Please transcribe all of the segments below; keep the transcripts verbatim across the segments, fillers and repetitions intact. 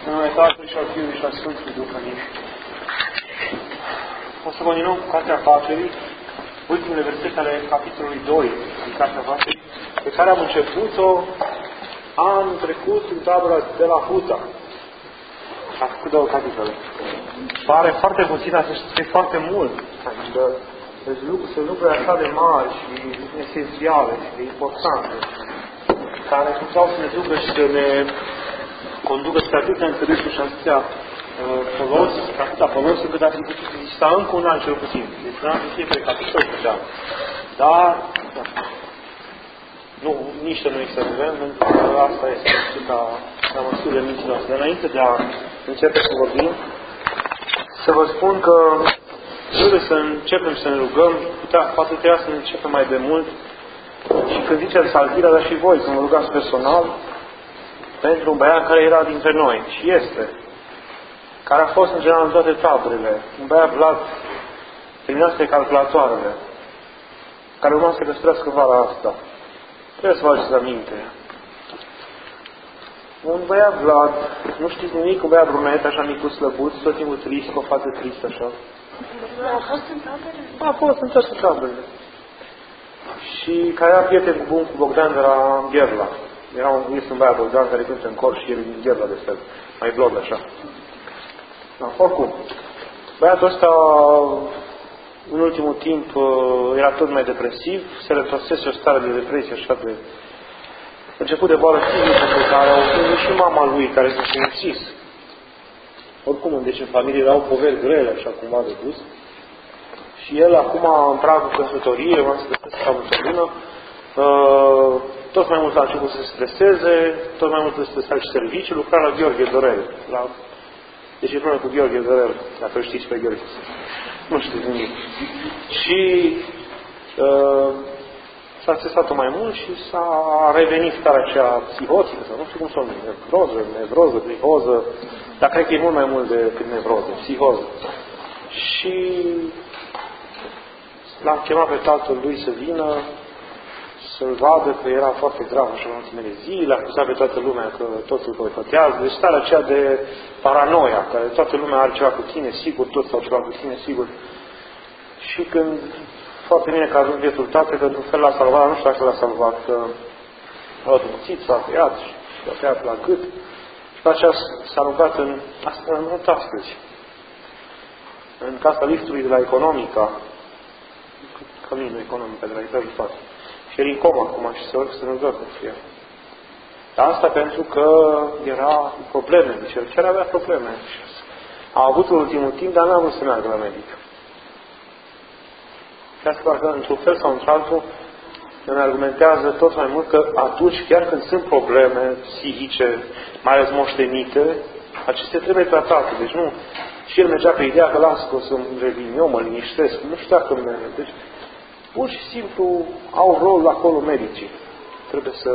În numele Tatălui și al Fiului și al Sfântului Duh. Amin. O să continuăm cu Cartea Facerii, ultimele versete ale capitolului doi din Cartea Facerii, pe care am început-o anul trecut în tabăra de la Huta. Am făcut două capitole. Pare foarte puțin, asta e foarte mult. Adică sunt lucruri așa de mari și esențiale și de importante, care puteau să ne ducă și să ne conducă spre atâtea înțelegeri și atâtea uh, folos, atâta folos, încât ar fi putut exista încă un an cel puțin. Deci un an de fiecare capitol puteam. Dar, da. Nu, nici să nu exagerăm, pentru că asta este ca la măsurile minții noastre. Dar înainte de a începe să vorbim, să vă spun că trebuie să începem să ne rugăm, putea, poate trebuia să ne începem mai de mult și când ziceți salvirea, dar și voi, când vă rugați personal, pentru un băiat care era dintre noi și este, care a fost în general în toate taberele, un băiat Vlad, terminase calculatoarele, care urma să găsească vara asta. Trebuie să vă aduceți aminte. Un băiat Vlad, nu știți nimic, un băiat brunet, așa micuț, slăbuț, tot timpul trist, cu o față tristă, așa. A fost în tabere? A fost în toate taberele. Și care era prieten bun cu Bogdan de la Gherla. Era un, este un băiat Bogdan care cântă în cor și el din Gherla de fel. Mai blog așa. Da, oricum. Băiatul ăsta, în ultimul timp, era tot mai depresiv, se retrăsese o stare de depresie așa de început de boală fizică pe care au avut și mama lui care s-a simțit. Oricum, deci în familie erau poveri grele, așa cumva de dus. Și el acum, în pragul căsătoriei, v-am să găsesc cam într-o lună, uh, tot mai mult a început să se streseze, tot mai mult să se streseze și serviciul, lucra la Gheorghe Dorel. La... Deci e problemă cu Gheorghe Dorel, dacă îl știți pe Gheorghe. Nu știți nimic. Și uh, s-a stresat-o mai mult și s-a revenit starea aceea psihotică, sau nu știu cum să o numim, nevroză, nevroză, psihoză, dar cred că e mult mai mult decât nevroză, psihoză. Și l-am chemat pe tatăl lui să vină, să-l vadă că era foarte grav așa în ultimele zile, l-a acuzat pe toată lumea că totul boicotează, deci starea aceea de paranoia, care toată lumea are ceva cu tine, sigur, toți au ceva cu tine, sigur. Și când, foarte bine că a ajuns vietul tatăl, că într-un fel l-a salvat, nu știu dacă l-a salvat, că l-a dumuțit, s-a tăiat și l-a tăiat la gât. Și pe aceea s-a rugat în, asta în mult astăzi, în casa liftului de la Economica, căminul Economica de la Etajul patru. Și el în coma acum și se urcă să ne rugă pentru el. Dar asta pentru că era probleme, deci el chiar avea probleme. A avut în ultimul timp, dar n-a vrut să meargă la medic. Și asta parcă într-un fel sau într-altul îmi argumentează tot mai mult că atunci, chiar când sunt probleme psihice, mai ales moștenite, acestea trebuie tratate. Deci nu, și el mergea pe ideea că las că o să-mi revin eu, mă liniștesc, nu știu dacă merge. Deci, pur și simplu au rol acolo medicii. Trebuie să,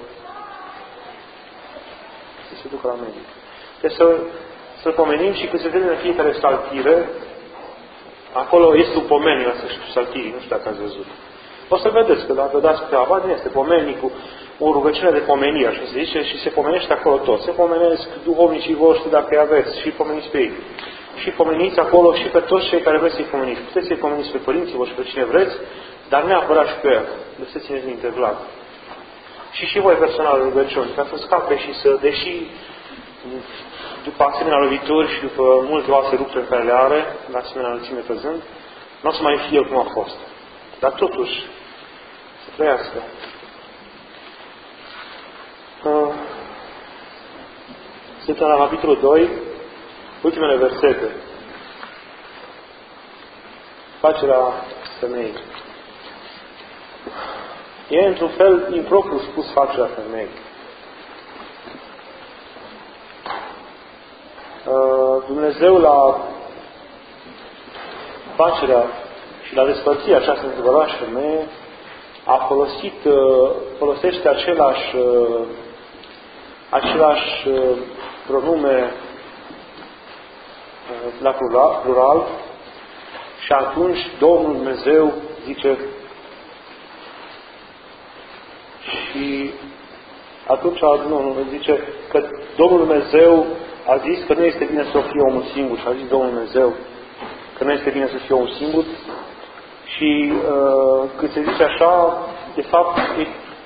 să se ducă la medic. Trebuie să, să pomenim și când se vede în fiecare saltire, acolo este un pomeniu la sfârșitul saltirii, nu știu dacă ați văzut. O să vedeți că dacă dați câteva bani, este pomeni cu o rugăciune de pomenie, așa se zice, și se pomenește acolo tot. Se pomenesc duhovnicii voștri dacă îi aveți și pomeniți pe ei. Și pomeniți acolo și pe toți cei care vreți să-i pomeniți. Puteți să-i pomeniți pe părinții voștri, pe cine vreți, dar neapărat și pe el. Să țineți minte, Vlad. Și și voi personal rugăciuni, ca să scape și să, deși după asemenea lovituri și după multe alte rupturi pe care le are, la asemenea înălțime căzând, nu o să mai fie el cum a fost. Dar totuși, să trăiască. Uh, Suntem la capitolul doi, ultimele versete. Facerea femeii. E, într-un fel, impropriu spus facerea femeii. Uh, Dumnezeu la facerea și la despărțirea aceasta între bărbat și femeie a folosit, uh, folosește același, uh, același uh, pronume uh, la plural, plural și atunci Domnul Dumnezeu zice și atunci nu, nu, zice că Domnul Dumnezeu a zis că nu este bine să fie omul singur și a zis Domnul Dumnezeu că nu este bine să fie omul singur și uh, când se zice așa, de fapt, e,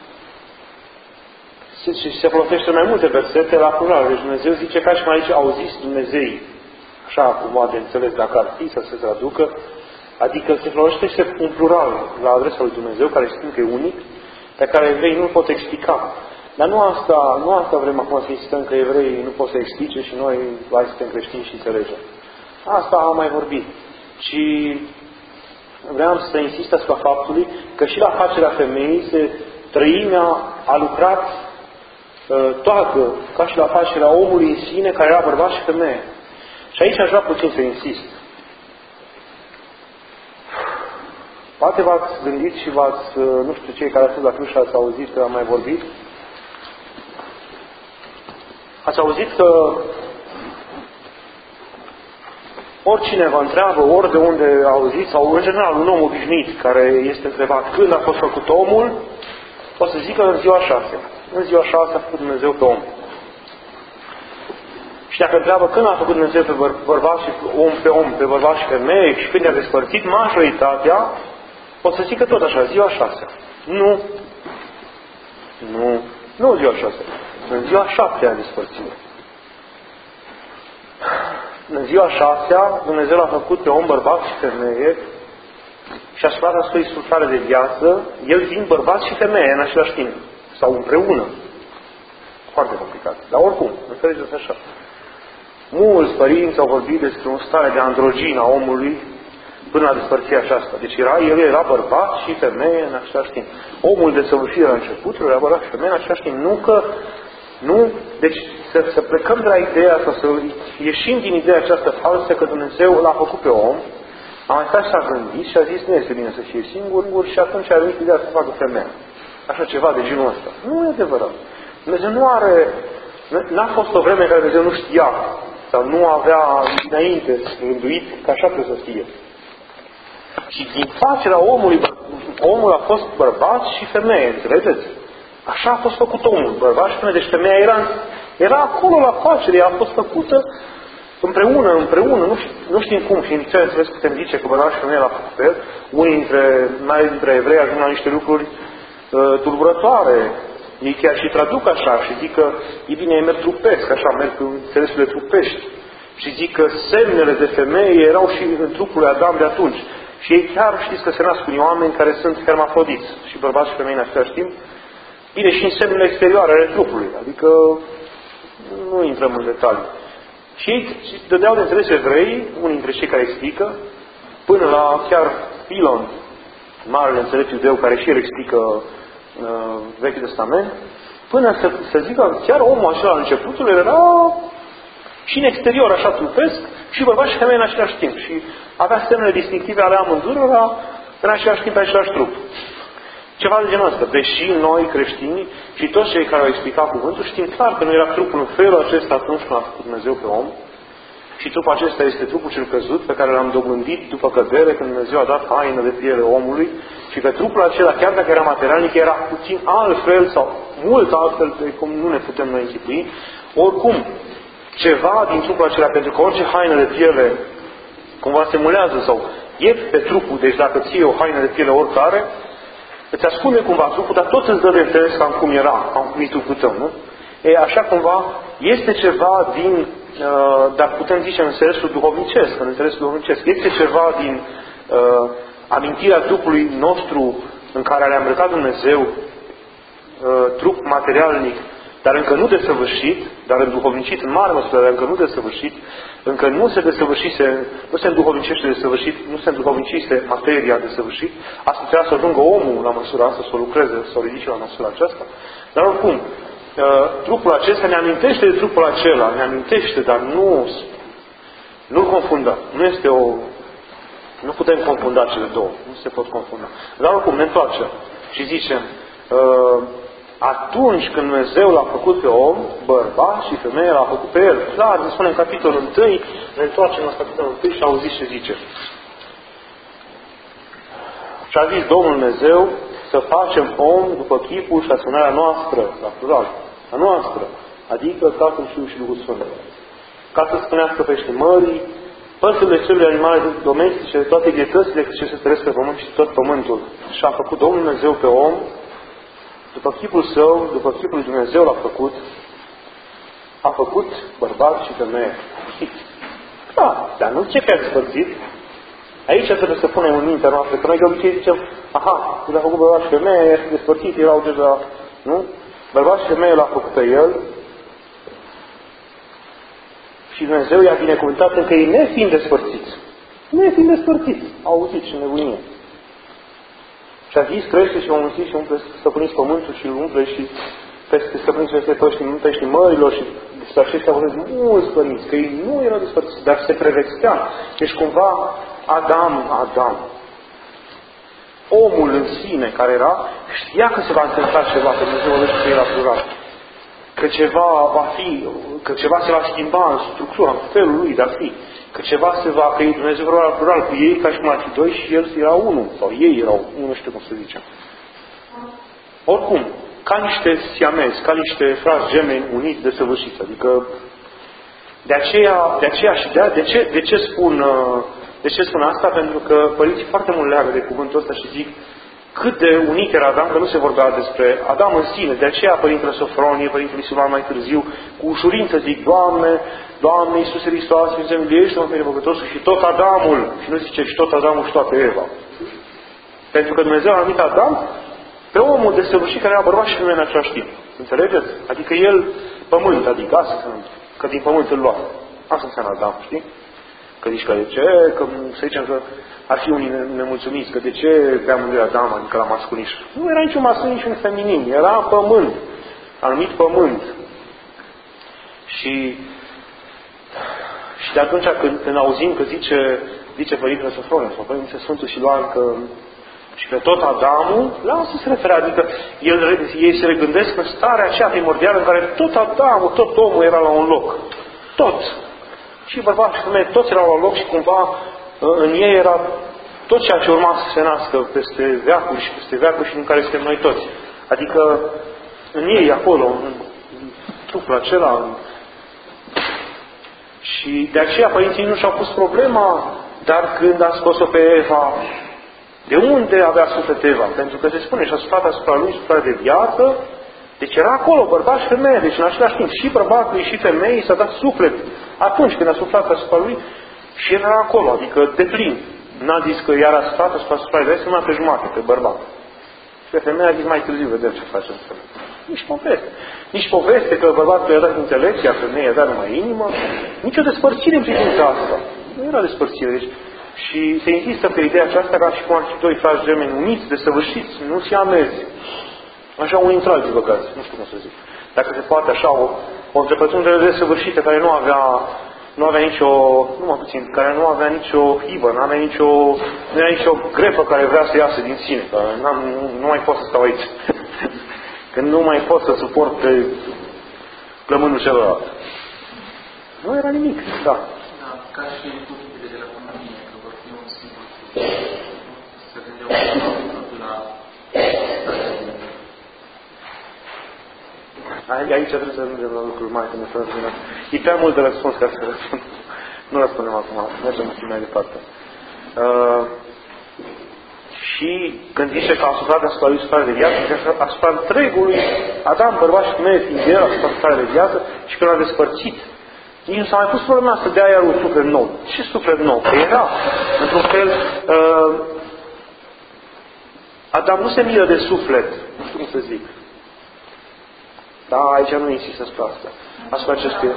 se, se folosește mai multe versete la plural. Deci Dumnezeu zice ca și mai aici au zis Dumnezei, așa cumva de înțeles dacă ar fi să se traducă, adică se folosește un plural la adresa lui Dumnezeu, care știm că e unic, pe care evreii nu pot explica. Dar nu asta, nu asta vrem acum să insistăm că evreii nu pot să explice și noi hai suntem creștini și înțelegem. Asta am mai vorbit. Și vreau să insist asupra faptului că și la facerea femeii se, trăimea a lucrat uh, toată, ca și la facerea omului în sine, care era bărbat și femeie. Și aici aș vrea puțin să insist. Poate v-ați gândit și v-ați, nu știu, cei care ați fost la Cluj și ați auzit că am mai vorbit, ați auzit că oricine vă întreabă, ori de unde auziți, sau în general un om obișnuit care este întrebat când a fost făcut omul, o să zică în ziua șase. În ziua șase a făcut Dumnezeu pe om. Și dacă întreabă când a făcut Dumnezeu pe băr- bărbat și om pe om, pe bărbat și femeie și când i-a despărțit, majoritatea o să zică tot așa, ziua șase. Nu. Nu. Nu ziua șase. În ziua șaptea a despărțit. În ziua șasea, Dumnezeu l-a făcut pe om, bărbat și femeie și a spus asupra suflare de viață, el fiind bărbat și femeie în același timp. Sau împreună. Foarte complicat. Dar oricum, înțelegeți așa. Mulți părinți au vorbit despre o stare de androgină a omului până la despărțirea aceasta. Deci era, el era bărbat și femeie în același timp. Omul desăvârșit la începutul era bărbat și femeie în același timp. Nu că, nu, deci să, să plecăm de la ideea sau să ieșim din ideea aceasta falsă că Dumnezeu l-a făcut pe om, a mai stat și s-a gândit și a zis nu este bine să fie singur și atunci a venit ideea să facă femeia. Așa ceva de genul ăsta. Nu e adevărat. Dumnezeu nu are, n-a fost o vreme în care Dumnezeu nu știa sau nu avea înainte rânduit că așa trebuie să fie. Și din facerea omului, omul a fost bărbat și femeie, înțelegeți? Așa a fost făcut omul, bărbat și femeie. Deci femeia era, era acolo la facere, ea a fost făcută împreună, împreună, nu, știu, nu știm cum. Și în ce înțeles putem zice că bărbat și femeie l-a făcut pe el. Unii dintre, mai dintre evrei ajung la niște lucruri uh, tulburătoare. Ei chiar și traduc așa și zic că e bine, ei merg trupesc, așa merg în înțelesurile trupești. Și zic că semnele de femeie erau și în trupul lui Adam de atunci. Și ei chiar știți că se nasc unii oameni care sunt hermafrodiți și bărbați și femei în același timp. Bine, și în semnele exterioare ale trupului. Adică nu intrăm în detalii. Și ei dădeau de înțeles evrei, unii dintre cei care explică, până la chiar Filon, marele înțelept iudeu, care și el explică uh, Vechiul Testament, până să, să zică chiar omul acela la începutul era și în exterior așa trupesc și bărbat și femeie în același timp. Și avea semnele distinctive ale amândurora în același timp, pe același trup. Ceva de genul ăsta. Deși noi, creștinii, și toți cei care au explicat cuvântul, știm clar că nu era trupul în felul acesta atunci când a făcut Dumnezeu pe om. Și trupul acesta este trupul cel căzut pe care l-am dobândit după cădere, când Dumnezeu a dat haină de piele omului. Și că trupul acela, chiar dacă era materialnic, era puțin altfel sau mult altfel de cum nu ne putem noi închipui. Oricum, ceva din trupul acela, pentru că orice haină de piele cumva se mulează sau e pe trupul, deci dacă ții o haină de piele oricare, îți ascunde cumva trupul, dar tot îți dă de înțeles cam cum era, cam cum e trupul tău, nu? E, așa cumva, este ceva din, uh, dar putem zice în înțelesul duhovnicesc, în înțelesul duhovnicesc, este ceva din uh, amintirea trupului nostru în care le-a îmbrăcat Dumnezeu, uh, trup materialnic, dar încă nu desăvârșit, dar înduhovnicit în mare măsură, dar încă nu desăvârșit, încă nu se desăvârșise, nu se înduhovnicește desăvârșit, nu se înduhovnicise materia desăvârșit, asta trebuia să ajungă omul la măsura asta, să o lucreze, să o ridice la măsura aceasta. Dar oricum, trupul acesta ne amintește de trupul acela, ne amintește, dar nu, nu-l confundăm. Nu este o... Nu putem confunda cele două. Nu se pot confunda. Dar oricum, ne întoarcem și zicem, atunci când Dumnezeu l-a făcut pe om, bărbat și femeie l-a făcut pe el. Clar, ne spune în capitolul unu, ne întoarcem la capitolul unu și auziți ce zice. Și a zis Domnul Dumnezeu să facem om după chipul și asemănarea noastră, la plural. a noastră, adică Tatăl, Fiul și Duhul Sfânt. Ca să spunească pește mării, păsările celui animale domestice, toate ghetățile ce se trăiesc pe pământ și tot pământul. Și a făcut Domnul Dumnezeu pe om, după chipul său, după chipul lui Dumnezeu l-a făcut, a făcut bărbat și femeie. Da, dar nu ce că a despărțit. Aici trebuie să punem în mintea noastră, că noi de obicei zicem, aha, el a făcut bărbat și femeie, este despărțit, erau deja, nu? Bărbat și femeie l-a făcut pe el și Dumnezeu i-a binecuvântat încă ei nefiind despărțiți. Nefiind despărțiți. Au auzit și nebunie. Și a zis, crește și omulțiți și umple, stăpâniți pământul și îl umple și peste stăpâniți peste peștii mărilor și despre aceștia vorbesc mulți părinți, că ei nu erau despărțiți, dar se prevestea. Deci cumva Adam, Adam, omul în sine care era, știa că se va întâmpla ceva, că Dumnezeu vorbește cu el la plural. Că ceva va fi, că ceva se va schimba în structura, în felul lui de a fi. Că ceva se va, că Dumnezeu vorbea la plural cu ei ca și cum ar fi doi și el era unul. Sau ei erau, nu știu cum să zicem. Oricum, ca niște siamezi, ca niște frați gemeni uniți de săvârșiți. Adică, de aceea, de aceea și de, de, ce, de, ce spun, de ce spun asta? Pentru că părinții foarte mult leagă de cuvântul ăsta și zic cât de unit era Adam, că nu se vorbea despre Adam în sine. De aceea Părintele Sofronie, Părintele Siluan mai târziu, cu ușurință zic, Doamne, Doamne Iisuse Hristos, Sfințe miliește-mă pe nepăcătosul și tot Adamul, și nu zice și tot Adamul și toată Eva. Pentru că Dumnezeu a numit Adam pe omul desăvârșit care era bărbat și femeie în același timp. Înțelegeți? Adică el, pământ, adică asta, că din pământ îl lua. Asta înseamnă Adam, știi? Că zici că de ce? Că să zicem că ar fi unii nemulțumiți, că de ce bea mândruia Adam, adică la masculin. Nu era niciun masculin, niciun feminin, era pământ, anumit pământ. Și, și de atunci când, când auzim că zice, zice Părintele Sofronie sau Părintele Sfântul Siluan că și că tot Adamul, la asta se referă, adică el, ei se regândesc în starea aceea primordială în care tot Adamul, tot omul era la un loc. Tot. Și bărbați și femei, toți erau la loc și cumva în ei era tot ceea ce urma să se nască peste veacuri și peste veacuri și în care suntem noi toți. Adică în ei, acolo, în trupul acela. În... Și de aceea părinții nu și-au pus problema, dar când a scos-o pe Eva, de unde avea suflet Eva? Pentru că se spune și a suflat asupra lui suflet de viață, deci era acolo, bărbat și femeie, deci în același timp și bărbatului și femeii s-a dat suflet atunci când a suflat asupra lui și era acolo, adică de plin. N-a zis că iar a suflat asupra asupra lui, numai pe jumate, pe bărbat. Și pe femeie a zis mai târziu, vedem ce face în femeie. Nici poveste. Nici poveste că bărbatul i-a dat înțeles, iar femeia i-a dat numai inimă. Nici o despărțire în privința asta. Nu era despărțire. Deci, și se insistă pe ideea aceasta ca și cum ar fi doi frați gemeni uniți, desăvârșiți, nu siamezi. Așa unii între alții băgați, nu știu cum să zic. Dacă se poate așa, o, o întrepătrundere desăvârșită care nu avea, nu avea nicio, nu mă puțin, care nu avea nicio hibă, nu avea nicio, nu era nicio grepă care vrea să iasă din sine, că n-am, nu, nu mai pot să stau aici. Că nu mai pot să suport pe plămânul celălalt. Nu era nimic, da. Da, ca și cuvintele de la Comunie, că vor fi un singur să gândeau la aici trebuie să ajungem la lucruri mai când să răspundem. E prea mult de răspuns ca să răspund. Nu răspundem acum, mergem mai departe. Uh, și când zice că a asuprat asupra lui stare de viață, zice asupra întregului Adam, bărbat și femeie, fiind el asupra stare de viață și că l-a despărțit. Nici nu s-a mai pus problema să dea iar un suflet nou. Ce suflet nou? Că era, într-un fel, uh, Adam nu se miră de suflet, nu știu cum să zic. Da, aici nu insist asupra asta. Asupra acestui...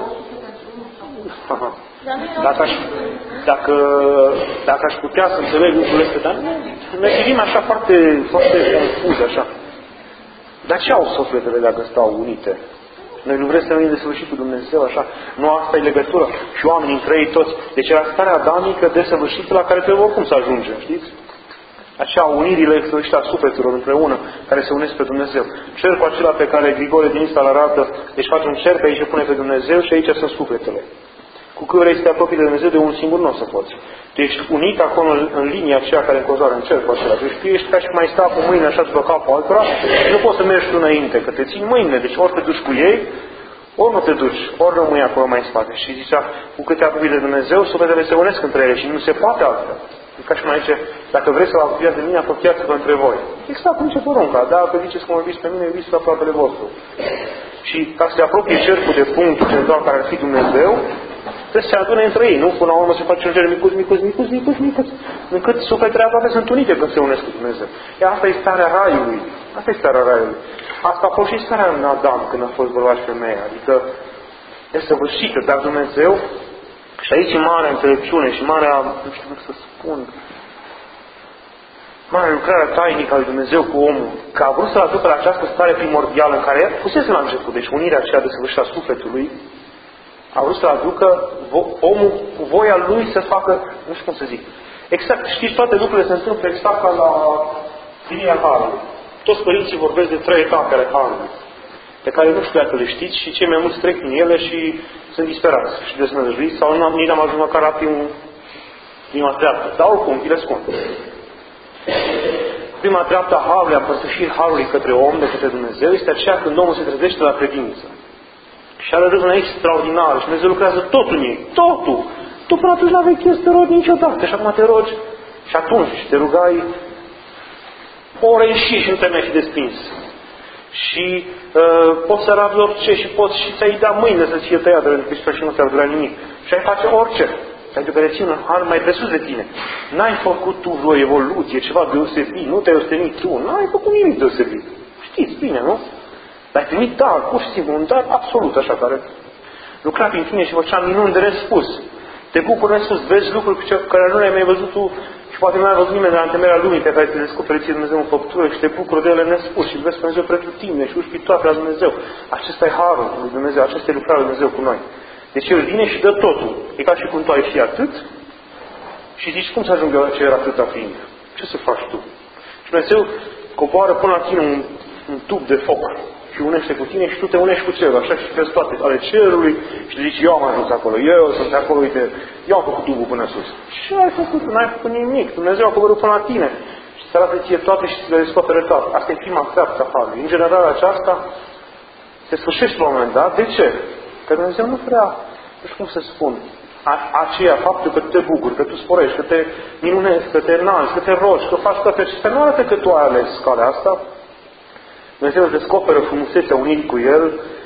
Dacă aș, dacă, dacă aș putea să înțeleg lucrurile astea, dar nu, ne privim așa foarte, foarte confuz, așa. Dar ce au sufletele dacă stau unite? Noi nu vrem să venim de săvârșit cu Dumnezeu, așa? Nu asta e legătură. Și oamenii între ei toți. Deci era starea adamică de săvârșită la care trebuie oricum să ajungem, știți? Așa, unirile săvârșite a sufletelor împreună, care se unesc pe Dumnezeu. Cercul acela pe care Grigore din Nisa îl arată, deci face un cerc, aici se pune pe Dumnezeu și aici sunt sufletele. Cu cât vrei să te apropii de Dumnezeu, de un singur nu o să poți. Tu ești unit acolo în, în linia aceea care înconjoară în cercul acela. Deci tu ești ca și cum ai sta cu mâinile așa după capul altora și nu poți să mergi tu înainte, că te țin mâinile. Deci ori te duci cu ei, ori nu te duci, ori rămâi acolo mai în spate. Și zicea, cu cât te apropii de Dumnezeu, sufletele se unesc între ele și nu se poate altfel. E ca și cum aici, dacă vreți să vă apropiați de mine, apropiați-vă între voi. Exact cum ce porunca. Dacă ziceți cum iubiți pe mine, iubiți pe aproapele vostru. Și ca să se apropie cercul de punctul central care ar fi Dumnezeu, trebuie să se adune între ei, nu? Până la urmă se face un cer micuț, micuț, micuț, micuț, micuț, încât sufletele aproape sunt unite când se unesc cu Dumnezeu. E asta e starea raiului. Asta e starea raiului. Asta a fost și starea în Adam când a fost bărbat și femeia. Adică e săvârșită, dar Dumnezeu, și aici e marea înțelepciune și marea, nu știu cum să spun, marea lucrare tainică a lui Dumnezeu cu omul, că a vrut să-l aducă la această stare primordială în care fusese la început, deci unirea aceea de săvârșită a sufletului, a vrut să-l aducă omul cu voia lui să facă, nu știu cum să zic, exact, știți, toate lucrurile se întâmplă exact ca la linia Harului. Toți părinții vorbesc de trei etape ale Harului, pe care nu știu dacă le știți și cei mai mulți trec din ele și sunt disperați și deznădăjduiți sau nu nici n-am ajuns măcar la primul, prima treaptă. Dar oricum, vi le spun. Prima treaptă a Harului, a împărtășirii Harului către om, de către Dumnezeu, este aceea când omul se trezește la credință. Și are râvnă extraordinară și Dumnezeu lucrează totul în ei. Totul! Tu până atunci n-aveai chef să te rogi niciodată și acum te rogi. Și atunci te rugai o oră ieși și nu te-ai fi desprins. Și uh, poți să ravi orice și poți și să-i da mâine să-ți fie tăiat de Hristos și nu ți-ar vrea nimic. Și ai face orice. Pentru că reține un har mai presus de tine. N-ai făcut tu vreo evoluție, ceva deosebit, nu te-ai ostenit tu, n-ai făcut nimic deosebit. Știți bine, nu? Dar ai primit dar, pur și simplu, un dar absolut așa, care lucra prin tine și făcea minuni de nespus. Te bucuri nespus, vezi lucruri care nu le-ai mai văzut tu și poate nu ai văzut nimeni de la întemeierea lumii pe care te descoperi ție Dumnezeu în făptură și te bucuri de ele nespus și vezi pe Dumnezeu pretutine și uși toate la Dumnezeu. Acesta e harul lui Dumnezeu, acesta e lucrarea lui Dumnezeu cu noi. Deci El vine și dă totul. E ca și cum tu ai fi atât și zici, cum să ajung eu la ce era atâta fiind? Ce să faci tu? Și Dumnezeu coboară până la tine un, un tub de foc și unește cu tine și tu te unești cu cerul, așa și vezi toate ale cerului și te zici, eu am ajuns acolo, eu sunt acolo, uite, eu am făcut tubul până sus. Ce ai făcut? N-ai făcut nimic. Dumnezeu a coborât până la tine și ți arată ție toate și ți le descopere toate. Asta e prima treaptă a Harului. În general, aceasta se sfârșește la un moment dat. De ce? Că Dumnezeu nu vrea, nu știu cum să spun, a, aceea faptul că te bucuri, că tu sporești, că te minunezi, că te înalți, că te rogi, că faci toate acestea. Nu arată că tu ai ales calea asta. Dumnezeu îți descoperă frumusețea unirii cu El,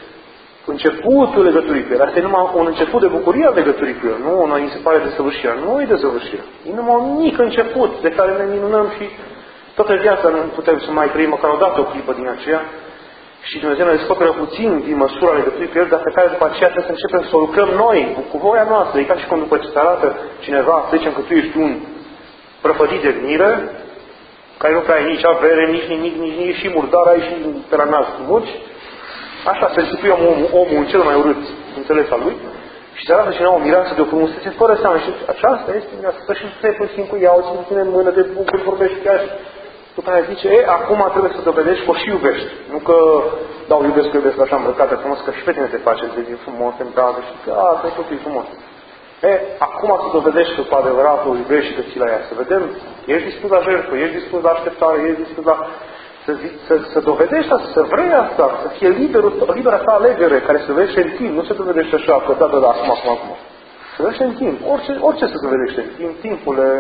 începutul legăturii cu El. Asta e numai un început de bucurie al legăturii cu El. Nu, noi se pare desăvârșirea. Nu e desăvârșirea. E numai un mic început de care ne minunăm și toată viața nu putem să mai trăim măcar o dată o clipă din aceea. Și Dumnezeu ne descoperă puțin din măsura legăturii cu El, dar pe care după aceea trebuie să începem să o lucrăm noi, cu voia noastră. E ca și cum după ce te arată cineva, să zicem că tu ești un prăpădit de gnire, care nu prea ai nici avere, nici nimic, nici nici și murdar, ai și pe la nas cu muci. Așa se închipuie omul, omul în cel mai urât înțeles al lui și se arată cineva o mireasă de o frumusețe fără seamă. Și aceasta este mireasă și stai puțin cu ea, o ține tine în mână de bucuri, vorbești chiar și după aia zice, e, acum trebuie să dovedești că o și iubești. Nu că dau iubesc, că iubesc așa îmbrăcată frumos, că și pe tine te face, te zic frumos, te îmbracă și că, a, că tot e frumos. E, acum să dovedești că cu adevărat o iubești și că ții la ea. Să vedem, ești dispus la jertfă, ești dispus la așteptare, ești dispus la... Să, zi, să, să dovedești asta, să vrei asta, să fie liberul, libera ta alegere, care se dovedește în timp, nu se dovedește așa, că da, da, da, acum, acum, acum. Se dovedește în timp, orice, orice se dovedește în timp, timpul e...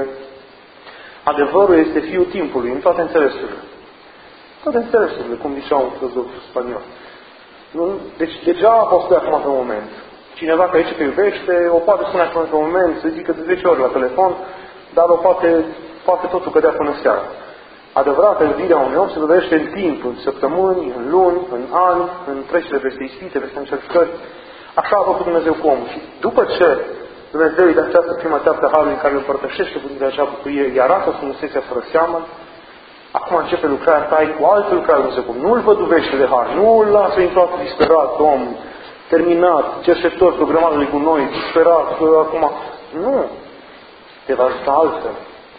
Adevărul este fiul timpului, în toate înțelesurile. Toate înțelesurile, cum zicea un filozof spaniol. Nu, deci degeaba poți spune acum pe un moment. Cineva care zice că iubește, o poate spune acum pe un moment, să zică de zece ori la telefon, dar o poate, poate totul cădea până seara. Adevărata iubirea unui om se dovedește în timp, în săptămâni, în luni, în ani, în trecere peste ispite, peste încercări. Așa a făcut Dumnezeu cu omul. Și după ce Dumnezeu îi dă această prima treaptă a Harului în care îl împărtășește cu Dumnezeu acea bucurie, îi arată frumusețea fără seamă, acum începe lucrarea ta cu altă lucrare Dumnezeu. Nu-l văduvește de har, nu îl lasă intrat disperat, om, terminat, cerșetor, programat lui cu noi, disperat, acum. Nu. Te va ajuta altfel.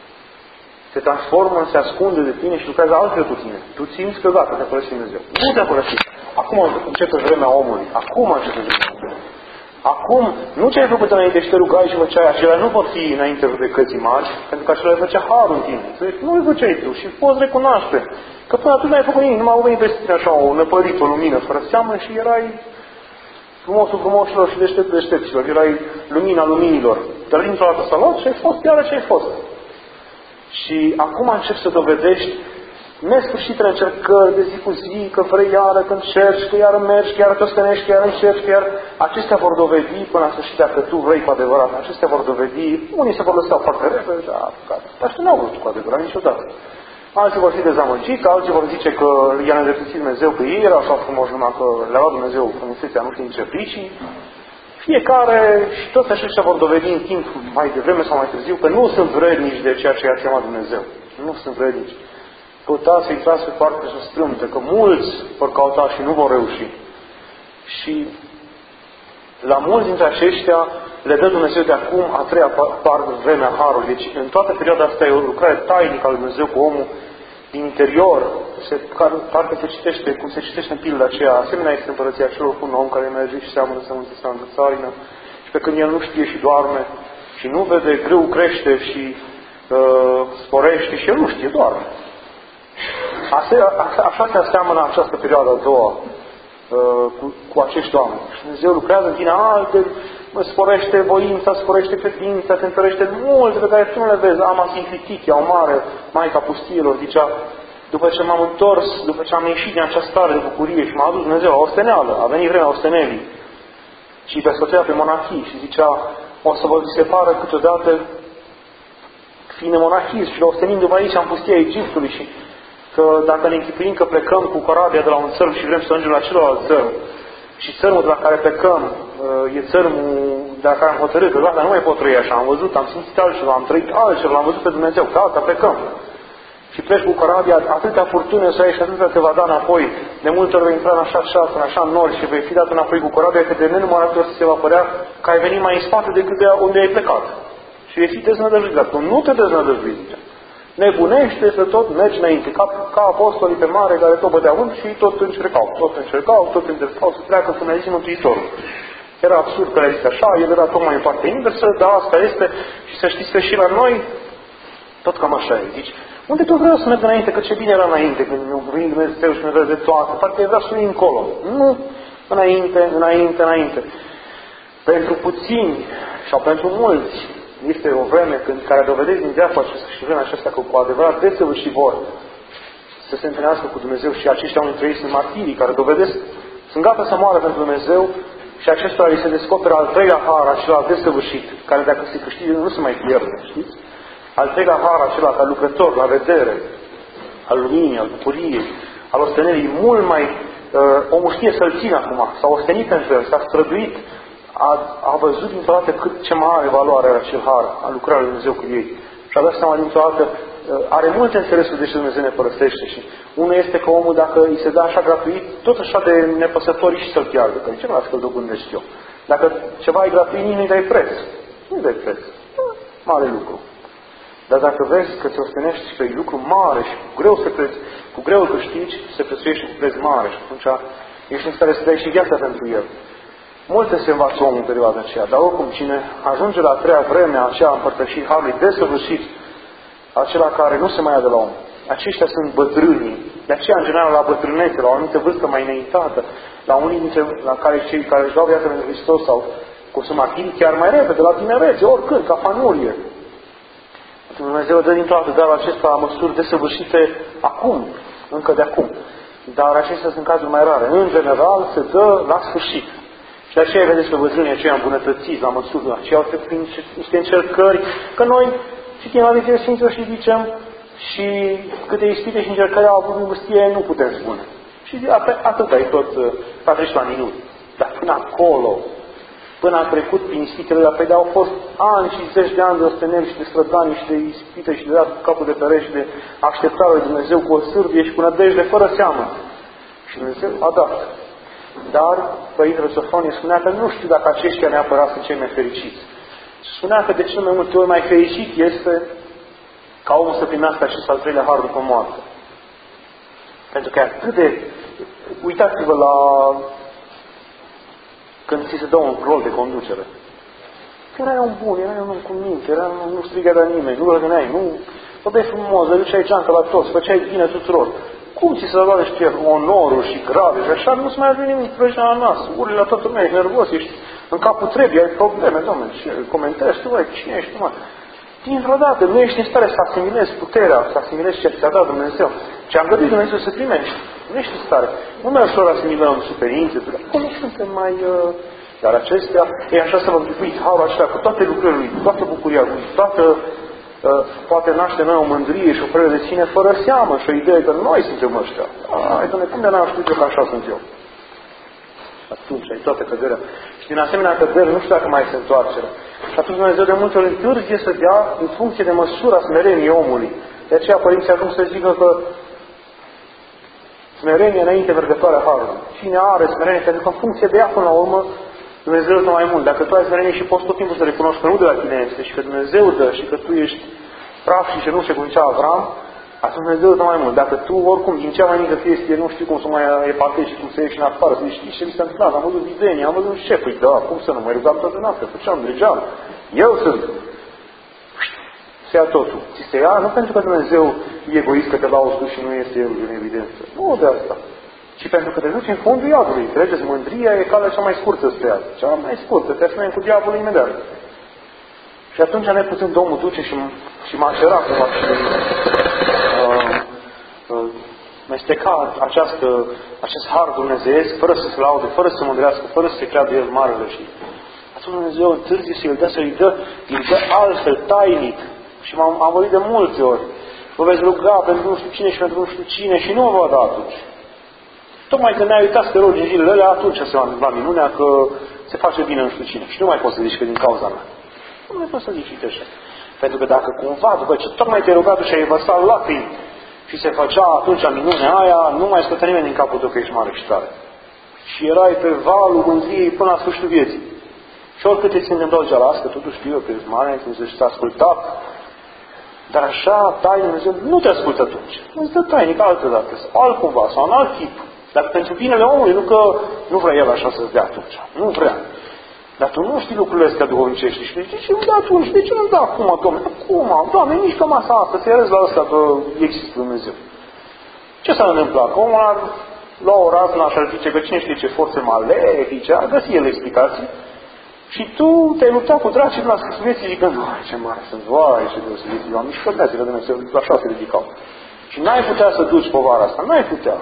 Se transformă, se ascunde de tine și lucrează altfel cu tine. Tu simți că gata, te-a părăsit Dumnezeu. Nu te-a părăsit. Acum începe vremea omului. Acum începe vremea omului. Acum, nu ce ai făcut înainte și te rugai și făceai, acelea nu vor fi înainte judecății mari, pentru că acelea făcea harul în tine. Deci nu îi făceai tu și poți recunoaște că până atunci n-ai făcut nimic, numai au venit peste tine așa o năpărit, o lumină fără seamă și erai frumosul frumoșilor și deștept deștepților, erai lumina luminilor. Dar dintr-o dată s-a luat și ai fost iară ce ai fost. Și acum începi să dovedești nesfârșitele încercări de zi cu zi, că vrei iară, că încerci, că iară mergi, că iară te ostenești, că iară încerci, că iară... Acestea vor dovedi până la sfârșit, dacă tu vrei cu adevărat, acestea vor dovedi, unii se vor lăsa foarte repede, dar, dar și n-au vrut cu adevărat niciodată. Alții vor fi dezamăgiți, alții vor zice că i-a nedreptățit Dumnezeu, că ei erau așa frumos numai că le-a luat Dumnezeu frumusețea, nu știu ce pricii. Fiecare și toți aceștia vor dovedi în timp, mai devreme sau mai târziu, că nu sunt vrednici de ceea ce i-a chemat Dumnezeu. Nu sunt vrednici. Căutați să-i trați pe partea să strâmte, că mulți vor căuta și nu vor reuși. Și la mulți dintre aceștia le dă Dumnezeu de acum a treia parte vremea Harului. Deci în toată perioada asta e o lucrare tainică a lui Dumnezeu cu omul din interior. Se, parcă se citește, cum se citește în pilda aceea, asemenea este împărăția celor cu un om care merge și seamănă sămânță sfântă țarină. Și pe când el nu știe și doarme și nu vede, grâu crește și uh, sporește și el nu știe, doarme. Așa se aseamănă această perioadă a doua uh, cu, cu acești oameni. Și Dumnezeu lucrează în tine alte, sporește voința, sporește credința, te întărește multe pe care tu nu le vezi. Ama Sincritichia, o mare maica pustiilor, zicea, după ce m-am întors, după ce am ieșit din această stare de bucurie și m-a adus Dumnezeu la osteneală, a venit vremea ostenelii și pe soția pe monahii și zicea, o să vă se pară câteodată fiind monahii și ostenindu-vă aici în pustia Egiptului și că dacă ne închipuim că plecăm cu corabia de la un țărm și vrem să ajungem la celălalt țărm și țărmul de la care plecăm e țărmul de la care am hotărât că gata, nu mai pot trăi așa, am văzut, am simțit altceva, am trăit altceva, l-am văzut pe Dumnezeu, gata, plecăm. Și pleci cu corabia, atâtea furtune să ai și atâtea te va da înapoi. De multe ori vei intra în așa șas, în așa nori și vei fi dat înapoi cu corabia, că de nenumărate ori se va părea că ai venit mai în spate decât de unde ai plecat. Și vei fi deznădăjduit. Dar tu nu te deznădăjduiești. Nebunește să tot mergi înainte, ca, ca apostolii pe mare care tot bădeau vânt și tot încercau, tot încercau, tot încercau să treacă până la zi Mântuitorul. Era absurd că este așa, el era tocmai în partea inversă, dar asta este și să știți că și la noi tot cam așa e. Zici, unde tu vreau să merg înainte, că ce bine era înainte, când nu vin Dumnezeu și ne vede toate, parcă vrea să iei încolo. Nu, înainte, înainte, înainte. Pentru puțini sau pentru mulți, este o vreme când care dovedesc din viața aceasta și vremea aceasta că cu adevărat desăvârșit vor să se întâlnească cu Dumnezeu și aceștia unii trei sunt martirii care dovedesc, sunt gata să moară pentru Dumnezeu și acestora îi se descoperă al treilea har, acela desăvârșit, care dacă se câștigă nu se mai pierde, știți? Al treilea har, acela ca lucrător, la vedere, al luminii, al bucuriei, al ostenerii, mult mai, uh, omul știe să-l țină acum, s-a ostenit pentru el, s-a străduit, a, a văzut dintr-o dată cât ce mare valoare are acel har, a lucrat lui Dumnezeu cu ei. Și a dat seama dintr-o dată, are multe înțelesuri de ce Dumnezeu ne părăsește. Și unul este că omul, dacă îi se dă așa gratuit, tot așa de nepăsători și să-l piardă. Că ce vreau să-l dobândesc eu? Dacă ceva e gratuit, nici nu-i dai preț. Nu-i dai preț. Mare lucru. Dar dacă vezi că te ostenești și că e lucru mare și cu greu, să preț, cu greu îl câștigi, se prețuiește cu preț mare și atunci ești în stare să dai și viața pentru el. Multe se învață omul în perioada aceea, dar oricum cine ajunge la a treia vreme, aceea împărtășit harului desăvârșit, acela care nu se mai ia de la om. Aceștia sunt bătrânii. De aceea, în general, la bătrânețe, la o anumită vârstă mai înaintată, la unii dintre la care cei care își dau viața pentru Hristos sau cu sumachirii chiar mai repede, la tinerețe, oricând, ca fanurie. Dumnezeu dă dintr-o dată darul acesta măsuri desăvârșite acum, încă de acum. Dar acestea sunt cazuri mai rare. În general, se dă la sfârșit. Și de aceea vedeți pe bătrânii aceia îmbunătățiți la măsură. Aceia au trecut prin niște încercări, că noi citim la Viețile Sfinților și zicem și câte ispite și încercări au avut în vârstie, nu putem spune. Și atâta e tot, a trecut la minuni. Dar până acolo, până a trecut prin ispitele alea, pe de au fost ani și zeci de ani de osteneri și de strădani și de ispite și de dat capul de pereți și de așteptare lui Dumnezeu cu o sârbie și cu nădejde fără seamă. Și Dumnezeu a dat. Dar Părintele Sofonie spunea că nu știu dacă aceștia neapărat sunt cei mai fericiți. Spunea că de cel mai multe ori mai fericit este ca omul să primească acest al treilea har după moarte. Pentru că atât de... Uitați-vă la când ți se dă un rol de conducere. Erai un bun, erai un om cu minte, erai un, nu striga de nimeni, nu răgâneai, nu vorbeai frumos, reduceai geancă la toți, făceai bine tuturor. Cum ți se dă și onorul și grave și așa, nu-ți mai ajunge nimic pe la nas, urli la toată lumea, ești nervos, ești în capul trebuie, ai probleme, Doamne, ce comentezi tu, ai, cine ești tu, mă? Dintr-o dată, nu ești în stare să asimilezi puterea, să asimilezi ce ți-a dat Dumnezeu, ce a îngăduit Dumnezeu să primești. Nu ești în stare. Nu mai ușor asimilăm suferințe, acum nu suntem mai... Uh, Dar acestea, e așa să vă închipuiți harul acela cu toate lucrurile lui, toată bucuria lui, toată, uh, poate naște noi o mândrie și o părere de sine fără seamă și o idee că noi suntem ăștia. Ai, Doamne, cum de n-am știut eu că așa sunt eu? Atunci ai toată căderea. Și din asemenea căderi, nu știu dacă mai se întoarce. Și atunci Dumnezeu de multe ori întârzie să dea în funcție de măsura smereniei omului. De aceea părinții ajung să zică că smerenie înainte mergătoarea harului. Cine are smerenie, pentru că în funcție de ea până la urmă, Dumnezeu dă mai mult. Dacă tu ai smerenie și poți tot timpul să recunoști că nu de la tine este și că Dumnezeu dă și că tu ești praf și cenușă cum zicea Avram, atunci Dumnezeu dă mai mult. Dacă tu oricum din cea mai mică chestie nu știi cum să mai epatezi și cum să ieși în afară, să știi ce mi s-a întâmplat, am văzut videnii, am văzut ce, păi da, cum să nu, mai rugam toată noaptea, făceam, dregeam, eu sunt. Se ia totul. Ți se ia nu pentru că Dumnezeu e egoist că te lauzi tu și nu este El în evidență. Nu de asta. Și pentru că te duci în fundul iadului. Înțelegeți? Mândria e calea cea mai scurtă spre iad. Cea mai scurtă. Te asemeni cu diavolul imediat. Și atunci ne putem Domnul duce și, și macera cum ar fi uh, uh, mesteca această, acest har dumnezeiesc fără să se laude, fără să se mândrească, fără să se creadă El marele și atunci Dumnezeu întârzie să-i dea, să-i dă, îi dă altfel, tainic. Și m-am am vorbit de multe ori. Vă veți ruga pentru nu știu cine și pentru nu știu cine și nu vă da atunci. Tocmai când ne-ai uitat să te rogi în zilele alea, atunci se va întâmpla minunea că se face bine nu știu cine. Și nu mai poți să zici că din cauza mea. Nu mai poți să zici, uite așa. Pentru că dacă cumva, după ce tocmai te-ai rugat și ai vărsat lacrimi și se făcea atunci minunea aia, nu mai scotea nimeni din capul tău că ești mare și tare. Și erai pe valul mândriei până la sfârșitul vieții. Și oricât îți se întâmplă deja la asta, totuși știu eu că ești mare, că îți s-a ascultat. Dar așa, tainic, Dumnezeu nu te ascultă atunci. Îți dă tainic altă dată, sau altcumva, sau în alt tip. Dar pentru binele omului, nu că nu vrea el așa să-ți dea atunci. Nu vrea. Dar tu nu știi lucrurile astea duhovnicești. Și de ce nu da atunci? De ce nu da acum, Doamne? Acum, Doamne, nici că masa asta, să-i arăți la ăsta că există Dumnezeu. Ce s-a întâmplat? Că omul ar lua o razna și ar zice că cine știe ce forțe malefice, ar găsi el explicații. Și tu te-ai luptat cu dracii până la sfârșitul vieții zicând, vai, ce mare sunt, vai, ce deosebit, eu am mișcat de Dumnezeu, așa se ridicau. Și n-ai putea să duci povara asta, n-ai putea.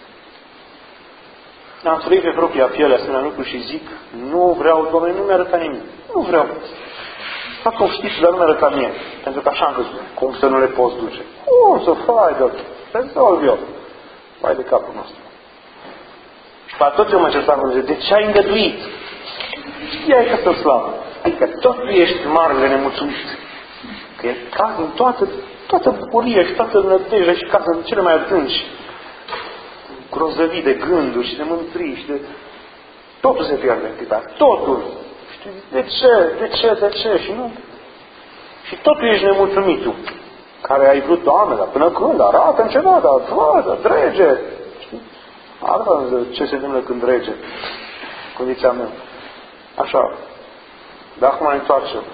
Am trăit pe propria piele asemenea lucruri și zic, nu vreau, Doamne, nu mi-a arătat nimic. Nu vreau. Fac cum știți, dar nu mi-a arătat mie. Pentru că așa am văzut. Cum să nu le poți duce? Cum să fai, Doamne? Rezolv eu. Vai de capul nostru. Și pe tot eu mă certam cu Dumnezeu. De ce ai îngăduit? Știai că să slavă. Adică tot tu ești marele nemulțumit. Că e caz în toată, toată bucuria și toată nădejdea și caz în cele mai adânci. Grozăvii de gânduri și de mântrii și de... Totul se pierde în tipar. Totul. Știi, de ce? De ce? De ce? Și nu... Și totul ești nemulțumit tu. Care ai vrut, Doamne, dar până când? Arată-mi ceva, dar văd, drege. Știi? Arată ce se întâmplă când drege. Condiția mea. Așa. Dar acum ne întoarcem.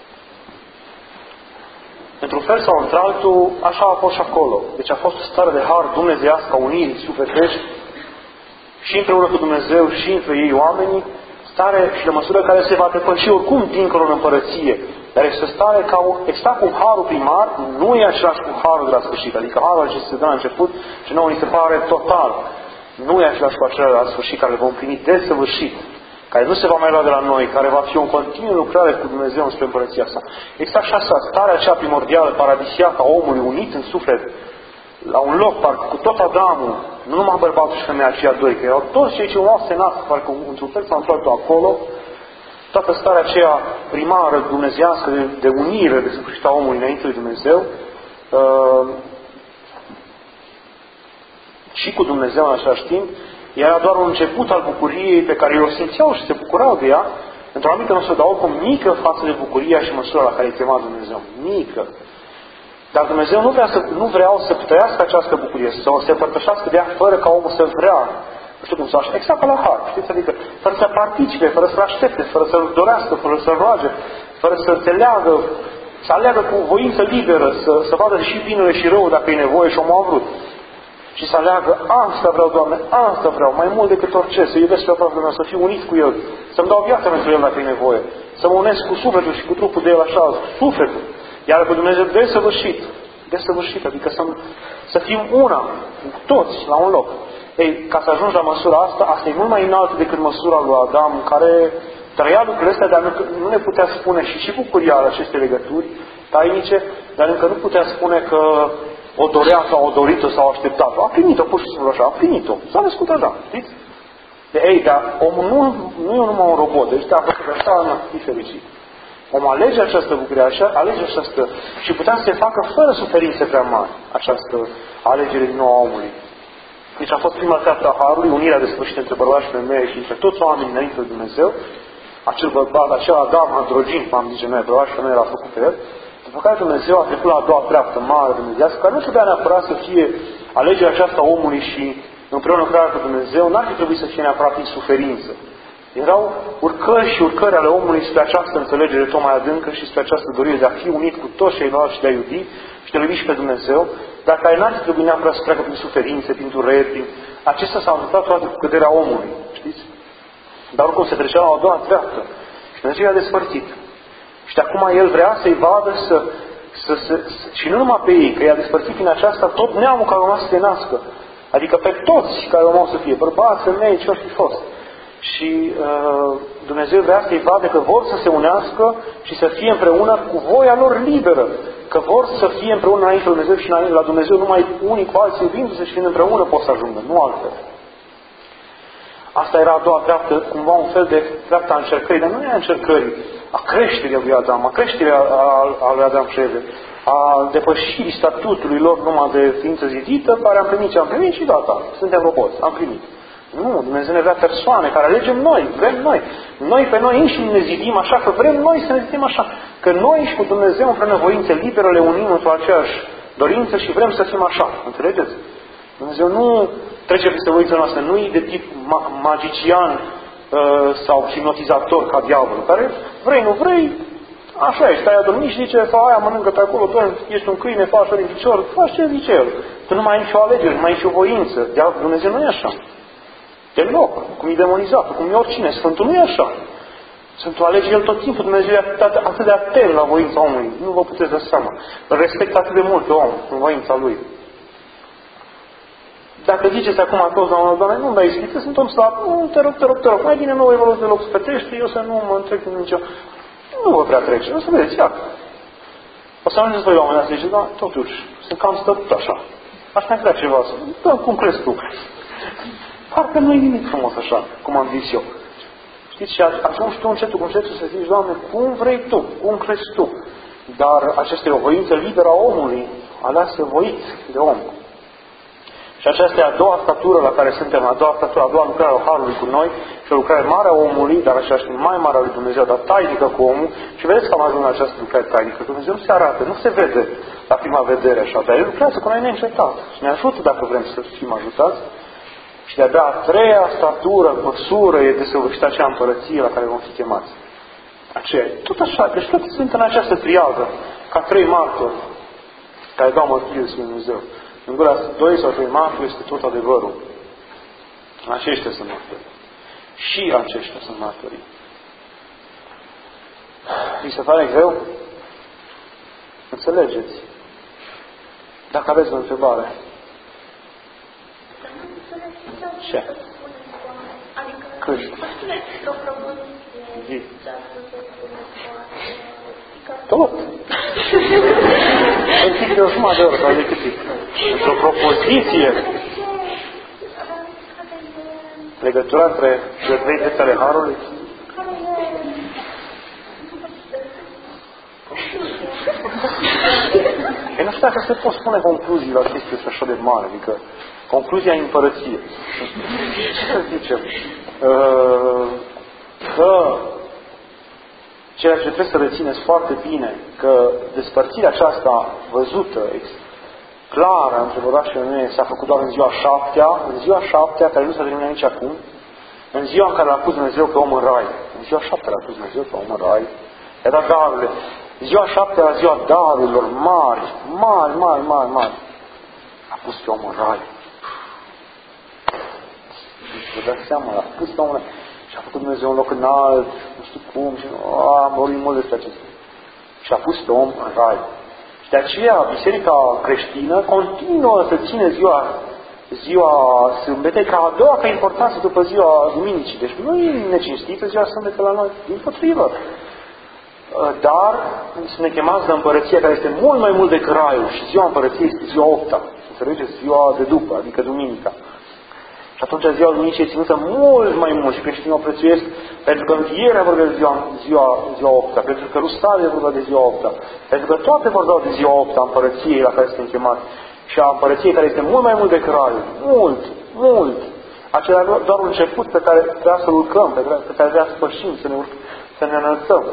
Într-un fel sau într-altul, așa a fost și acolo. Deci a fost o stare de har dumnezeiască a unirii sufletești și împreună cu Dumnezeu și între ei oamenii, stare și de măsură care se va depăși oricum dincolo în împărăție. Dar este o stare ca o, exact cum harul primar nu e același cu harul de la sfârșit. Adică harul ce se dă la început și nouă ni se pare total. Nu e același cu acela de la sfârșit care le vom primi desăvârșit. Care nu se va mai lua de la noi, care va fi o continuă lucrare cu Dumnezeu spre împărăția sa. Exact așa, starea aceea primordială, paradisiacă a omului unit în suflet, la un loc, parcă cu tot Adamul, nu numai bărbatul și femeia aceia doi, că erau toți cei ce urmau să nască, parcă într-un fel sau într-altul acolo, toată starea aceea primară, dumnezeiască, de, de unire, de sfârșit a omului înainte lui Dumnezeu, uh, și cu Dumnezeu în același timp, era doar un început al bucuriei pe care o simțeau și se bucurau de ea, într-o anumită măsură, dar oricum mică față de bucuria și măsura la care îi chema Dumnezeu. Mică. Dar Dumnezeu nu vrea să, nu vrea să trăiască această bucurie, să o se împărtășească de ea fără ca omul să vrea, Nu știu cum să așa, exact ca la har, știți? Adică fără să participe, fără să-l aștepte, fără să-l dorească, fără să-l roage, fără să înțeleagă, să aleagă cu voință liberă, să, să vadă și binele și rău dacă e nevoie și omul a vrut. Și să aleagă, asta vreau, Doamne, asta vreau, mai mult decât orice, să iubesc pe aproapele meu, să fiu unit cu El, să-mi dau viața pentru El dacă e nevoie, să mă unesc cu sufletul și cu trupul de El așa, sufletul, iar cu Dumnezeu desăvârșit, desăvârșit, adică să, să fim una, toți, la un loc. Ei, ca să ajungi la măsura asta, asta e mult mai înaltă decât măsura lui Adam, care trăia lucrurile astea, dar nu, nu ne putea spune și și bucuria la aceste legături tainice, dar încă nu putea spune că o dorea sau o dorit-o sau așteptat-o. A primit-o pur și simplu așa, a primit-o. S-a născut așa, știți? De, ei, dar omul nu, nu e numai un robot, deci te-a făcut așa, nu fi fericit. Omul alege această bucurie, așa, alege această și putea să se facă fără suferințe prea mari, această alegere din nou a omului. Deci a fost prima treaptă a Harului, unirea de sfârșit între bărbați și femeie și între toți oamenii înainte de Dumnezeu. Acel bărbat, acel Adam androgin, cum am zice noi, bărbați și femeie l-a făcut pe el. După care Dumnezeu a trecut la a doua treaptă mare dumnezeiască, care nu trebuia neapărat să fie alegerea aceasta a omului și împreună crearea cu Dumnezeu, n-ar fi trebuit să fie neapărat în suferință. Erau urcări și urcări ale omului spre această înțelegere tot mai adâncă și spre această dorire de a fi unit cu toți ceilalți și de a iubi și de a iubi și pe Dumnezeu, dar care n-ar fi trebuit neapărat să treacă prin suferințe, prin dureri, prin... Acestea s-au întâmplat toate cu căderea omului, știți? Dar oricum se trecea la a doua treaptă și Dumnezeu i-a despărțit. Și de acum El vrea să-i vadă să, să, să, să... Și nu numai pe ei, că i-a despărțit prin aceasta tot neamul care urma să se nască. Adică pe toți care urmau să fie, bărbați, femei, ce-or fi fost. Și uh, Dumnezeu vrea să-i vadă că vor să se unească și să fie împreună cu voia lor liberă. Că vor să fie împreună înainte la Dumnezeu și înainte la Dumnezeu numai unii cu alții iubindu-se și fiind împreună pot să ajungă, nu altfel. Asta era a doua treaptă, cumva un fel de treaptă a încercării, dar nu e a încercării, a creșterii lui Adam, a creșterii a, a, a lui Adam și Eve, a depășirii statutului lor numai de ființă zidită, care am primit ce am primit și gata, suntem roboți, am primit. Nu, Dumnezeu ne vrea persoane care alegem noi, vrem noi. Noi pe noi înșine ne zidim așa, că vrem noi să ne zidim așa. Că noi și cu Dumnezeu împreună voințe liberă le unim într-o aceeași dorință și vrem să fim așa. Înțelegeți? Dumnezeu nu trece peste voința noastră, nu e de tip ma- magician uh, sau hipnotizator ca diavolul, care vrei, nu vrei, așa e, stai adormit și zice, fa aia, mănâncă pe acolo, doar ești un câine, faci ori în picior, faci ce zice el. Tu nu mai ai nicio alegere, nu mai ai nicio voință. Dumnezeu nu e așa. Deloc, cum e demonizat, cum e oricine. Sfântul nu e așa. Sfântul alege el tot timpul. Dumnezeu e atât, atât de atent la voința omului. Nu vă puteți da seama. Îl respectă atât de mult pe om în voința lui. Dacă ziceți acum toți, Doamne, Doamne, nu-mi dai ispită, sunt om slab, nu, te rog, te rog, te rog, mai bine nu voi vă deloc spătește, eu să nu mă întrec în nicio... Nu vă prea trece, o să vedeți, iată. O să ajungeți voi la un moment dat să ziceți, da, totuși, sunt cam stătut așa. Aș mai vrea ceva să... Da, cum crezi tu? Parcă nu e nimic frumos așa, cum am zis eu. Știți? Și atunci tu încetul cu încetul să zici, Doamne, cum vrei tu, cum crezi tu. Dar aceasta e o voință liberă a omului, aleasă voit de om. Și aceasta e a doua statură la care suntem, a doua statură, a doua lucrare a Harului cu noi și o lucrare mare a omului, dar așa și mai mare a lui Dumnezeu, dar tainică cu omul. Și vedeți că am ajuns la această lucrare tainică. Dumnezeu nu se arată, nu se vede la prima vedere așa, dar El lucrează cu noi neîncetat. Și ne ajută dacă vrem să fim ajutați. Și de-abia a treia statură, măsură, e desăvârșită acea împărăție la care vom fi chemați. Aceea. Tot așa, deci toți sunt în această triadă, ca trei martori care dau mărturie despre Dumnezeu. În gura doi sau trei martori este tot adevărul. Aceștia sunt martori. Și aceștia sunt martorii. Vi se pare greu? Înțelegeți? Dacă aveți o întrebare. Ce? Câști. Zi. Tot. Un pic de o jumătate de oră, sau de cât e? Într-o propoziție. Legătura între cele trei drepte ale Harului. E nu știu dacă se pot spune concluzii la chestii așa de mare, adică concluzia în împărăție. Ce să zicem? Că ceea ce trebuie să rețineți foarte bine, că despărțirea aceasta văzută, clară între bărbați și femeie s-a făcut doar în ziua șaptea, în ziua șaptea, care nu s-a terminat nici acum, în ziua în care l-a pus Dumnezeu pe om în rai. În ziua șaptea l-a pus Dumnezeu pe om în rai. I-a dat darurile. Ziua șaptea, la ziua darurilor mari, mari, mari, mari, mari. A pus pe om în rai. Vă dați seama, l-a pus pe om în rai. Și a făcut Dumnezeu un loc înalt, nu știu cum, și a, am vorbit mult despre acestea. Și a pus pe om în rai. Și de aceea, biserica creștină continuă să ține ziua ziua sâmbetei ca a doua ca importanță după ziua duminicii. Deci nu e necinstită ziua sâmbete la noi, dimpotrivă. Dar ne chemați la împărăția care este mult mai mult decât raiul și ziua împărăției este ziua opta. Înțelegeți? Ziua de după, adică duminica. Și atunci ziua duminicii e ținută mult mai mult și creștinii o prețuiesc pentru că învierea vorbea de ziua, ziua, ziua opta, pentru că Rusalii vorbea de ziua opta, pentru că toate vorbeau de ziua opta a împărăției la care suntem chemați. Și a împărăției care este mult mai mult decât raiul. Mult, mult. Acela doar un început pe care trebuie să urcăm, pe care, pe care trebuie să pășim, să ne, să ne înălțăm.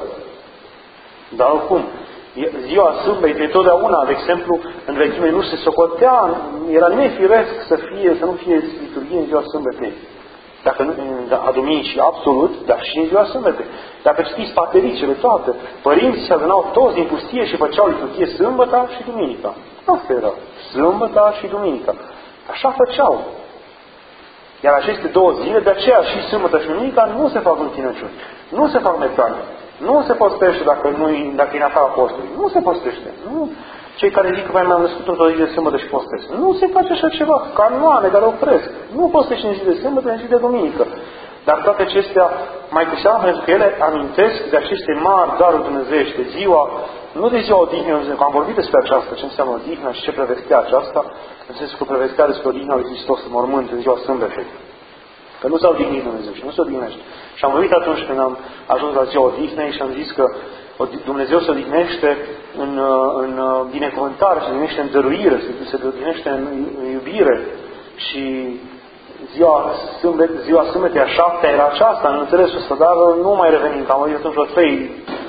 Dar oricum, ziua sâmbetei totdeauna, de exemplu, în vechime nu se socotea, era nefiresc să fie, să nu fie liturghie în ziua sâmbetei. Dacă nu, a duminicii, absolut, dar și în ziua sâmbetei. Dacă știți patericele toate, părinții se adunau toți din pustie și făceau liturghie sâmbăta și duminica. Asta era. Sâmbăta și duminica. Așa făceau. Iar aceste două zile, de aceea și sâmbătă și duminica nu se fac întinăciuni. Nu se fac metane. Nu se postește dacă, nu, dacă e în afara postului. Nu se postește. Nu. Cei care zic că mai m-am născut într-o zi de sâmbătă și postesc. Nu se face așa ceva. Canoane care opresc. Nu postești în zi de sâmbătă, în zi de duminică. Dar toate acestea, mai cu seamă, pentru că ele amintesc de aceste mari daruri dumnezeiește. Ziua, nu de ziua odihnă, că am vorbit despre aceasta, ce înseamnă odihnă și ce prevestea aceasta, în sensul că prevestea despre odihna lui Hristos în mormânt în ziua sâmbetei. Că nu s-a odihnit Dumnezeu și nu se odihnește. Și am vorbit atunci când am ajuns la ziua odihnei și am zis că Dumnezeu se odihnește în, în binecuvântare, se odihnește în dăruire, se odihnește în iubire. Și ziua sâmbete, ziua sâmbetei a șaptea era aceasta, în înțelesul ăsta, dar nu mai revenim, că am vorbit atunci o trei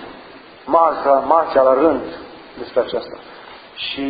marți la rând despre aceasta. Și,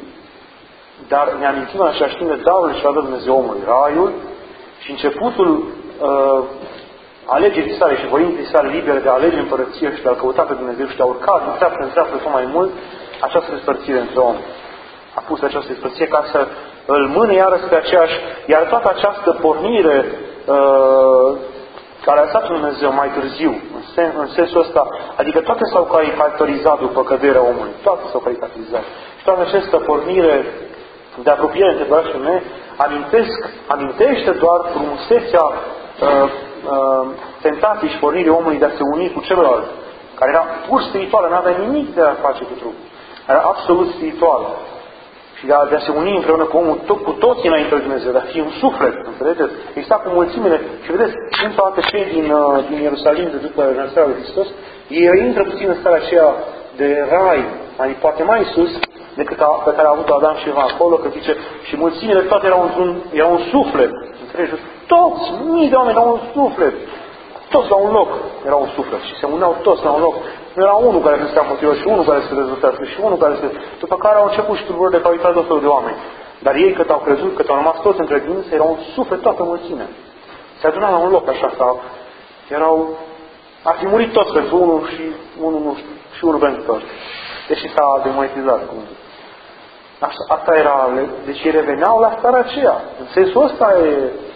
dar ne amintim în același timp de darurile și a dat Dumnezeu omului, raiul și începutul uh, alegerii sale și voinței sale libere de a alege împărăție și de a-L căuta pe Dumnezeu și de a urca din treaptă în treaptă tot mai mult, această despărțire între om. A pus această despărțire ca să îl mâne iarăși pe aceeași, iar toată această pornire uh, care a lăsat Dumnezeu mai târziu, în, sen, în sensul ăsta, adică toate s-au caracterizat după căderea omului, toate s-au caracterizat. Și toată această pornire de apropiere între bărbați și femei amintesc, amintește doar frumusețea uh, uh, tentației și pornirii omului de a se uni cu celălalt, care era pur spirituală, nu avea nimic de a face cu trupul. Era absolut spirituală. Și de a, de a se uni împreună cu omul, tot, cu toții înainte de Dumnezeu, de a fi un suflet, înțelegeți? Exista cu mulțimile. Și vedeți, în toate cei din, uh, din Ierusalim, de după înălțarea lui Hristos, ei intră puțin în starea aceea de rai, mai poate mai sus, decât a, pe care a avut Adam și Eva acolo, că zice, și mulțimile toate erau un, erau un suflet, înțelegeți? Toți, mii de oameni erau un suflet. Toți la un loc erau un suflet și se uneau toți la un loc. Nu era unul care să stea motivat și unul care să se dezvoltească și unul care să... După care au început și tulburări de calitate de felul de oameni. Dar ei, cât au crezut, cât au rămas toți între credință, erau un suflet toată mulțimea. Se adunau la un loc așa sau erau... Ar fi murit toți pentru unul și unul nu știu, și unul pentru toți. Deși s-a demonetizat. Asta, asta era... Deci ei reveneau la starea aceea. În sensul ăsta e...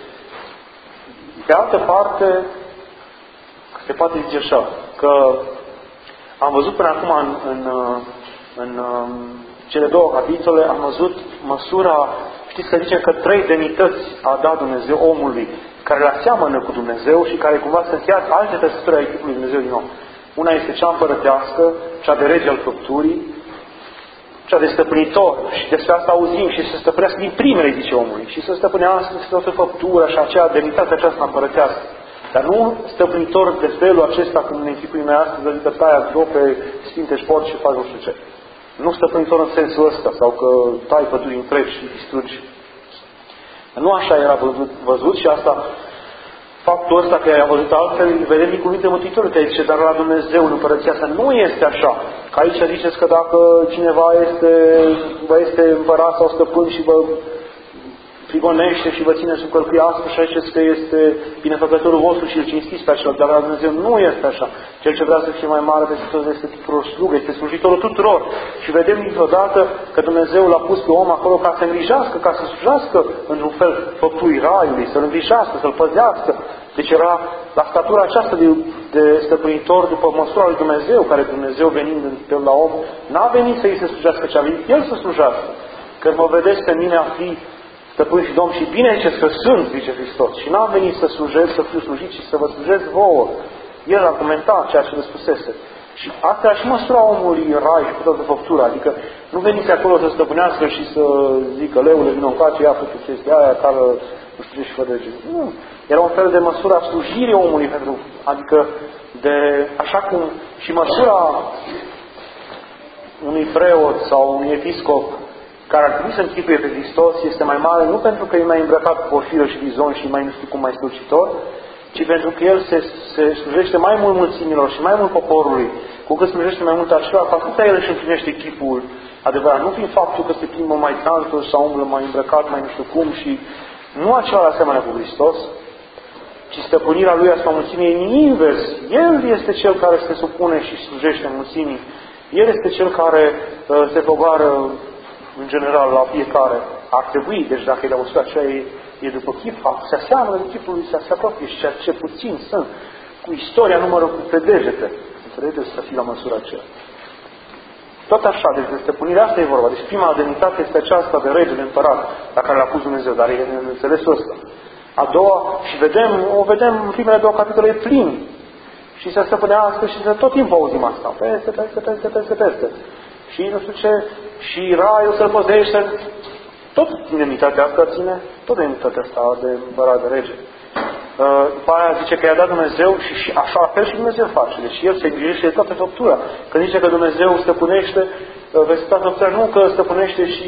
De altă parte... Se poate zice așa, că am văzut până acum în, în, în, în cele două capitole, am văzut măsura, știți că zice că trei demnități a dat Dumnezeu omului, care le aseamănă cu Dumnezeu și care cumva sunt chiar alte trăsături ale chipului Dumnezeu din om. Una este cea împărătească, cea de rege al făpturii, cea de stăpânitor. Și despre asta auzim și să stăpânească din primele, zice omului. Și să stăpânească toată făptura și aceea demnitatea aceasta împărătească. Dar nu stăpânitor de felul acesta, cum ne închipuim noi astăzi, adică taia grope, sfinte șport și faci nu știu ce. Nu stăpânitor în sensul ăsta, sau că tai păduri întregi și distrugi. Nu așa era văzut, văzut și asta, faptul ăsta că am văzut altfel, vedem din cuvinte Mântuitorului, că zice, dar la Dumnezeu în împărăția asta nu este așa, Că aici ziceți că dacă cineva este, vă este împărat sau stăpân și vă prigonește și vă ține sub călcâie aspră și ziceți că este binefăcătorul vostru și îl cinstiți pe acela, dar la Dumnezeu nu este așa. Cel ce vrea să fie mai mare peste toți este titlul slugă, este slujitorul tuturor. Și vedem dintr-odată că Dumnezeu l-a pus pe om acolo ca să îngrijească, ca să slujească într-un fel făptui raiului, să-l îngrijească, să-l păzească. Deci era la statura aceasta de, de stăpânitor după măsura lui Dumnezeu, care Dumnezeu venind în la om, n-a venit să îi se slujească, ci a venit El să slujească. Când mă vedeți pe mine a fi stăpân și domn și bine ziceți că sunt, zice Hristos. Și n-am venit să slujesc, să fiu slujit, ci să vă slujesc vouă. El a comentat ceea ce le spusese. Și asta și măsura omului în rai și cu toată făptura. Adică nu veniți acolo să stăpânească și să zică, leule, vină încoace, ia făcut chestia aia, care nu știu ce și fără de Nu. Era un fel de măsură a slujirii omului pentru, adică de, așa cum și măsura unui preot sau unui episcop care ar trebui să închipuie pe Hristos este mai mare, nu pentru că e mai îmbrăcat cu porfiră și bizon și mai nu știu cum mai slujitor, ci pentru că El se, se slujește mai mult mulțimilor și mai mult poporului, cu cât slujește mai mult acela, cu atâta El își împlinește chipul adevărat. Nu prin faptul că se plimbă mai tantul sau umblă mai îmbrăcat, mai nu știu cum, și nu acela asemenea cu Hristos, ci stăpânirea Lui asupra mulțimii e invers. El este Cel care se supune și slujește mulțimii. El este Cel care uh, se pogoară în general la fiecare. Ar trebui, deci dacă e de măsură aceea e, e după chip, se aseamănă de chipul lui, se apropie și ceea ce puțin sunt, cu istoria numără cu pe degete. Înțelegeți să fie la măsura aceea. Tot așa, deci de stăpânirea asta e vorba. Deci prima demnitate este aceasta de rege, de împărat, la care l-a pus Dumnezeu, dar e în înțelesul ăsta. A doua, și vedem, o vedem în primele două capitole, e plin. Și se stăpânească și se tot timpul auzim asta. Peste, peste, peste, peste, peste. Și nu știu ce, și raiul să-l păzește. Tot demnitatea asta ține, tot demnitatea asta de împărat, de rege. După aia zice că i-a dat Dumnezeu și, și așa fel și Dumnezeu face. Deci El se îngrijește de toată făptura. Când zice că Dumnezeu stăpânește, vezi toată făptura, nu că stăpânește și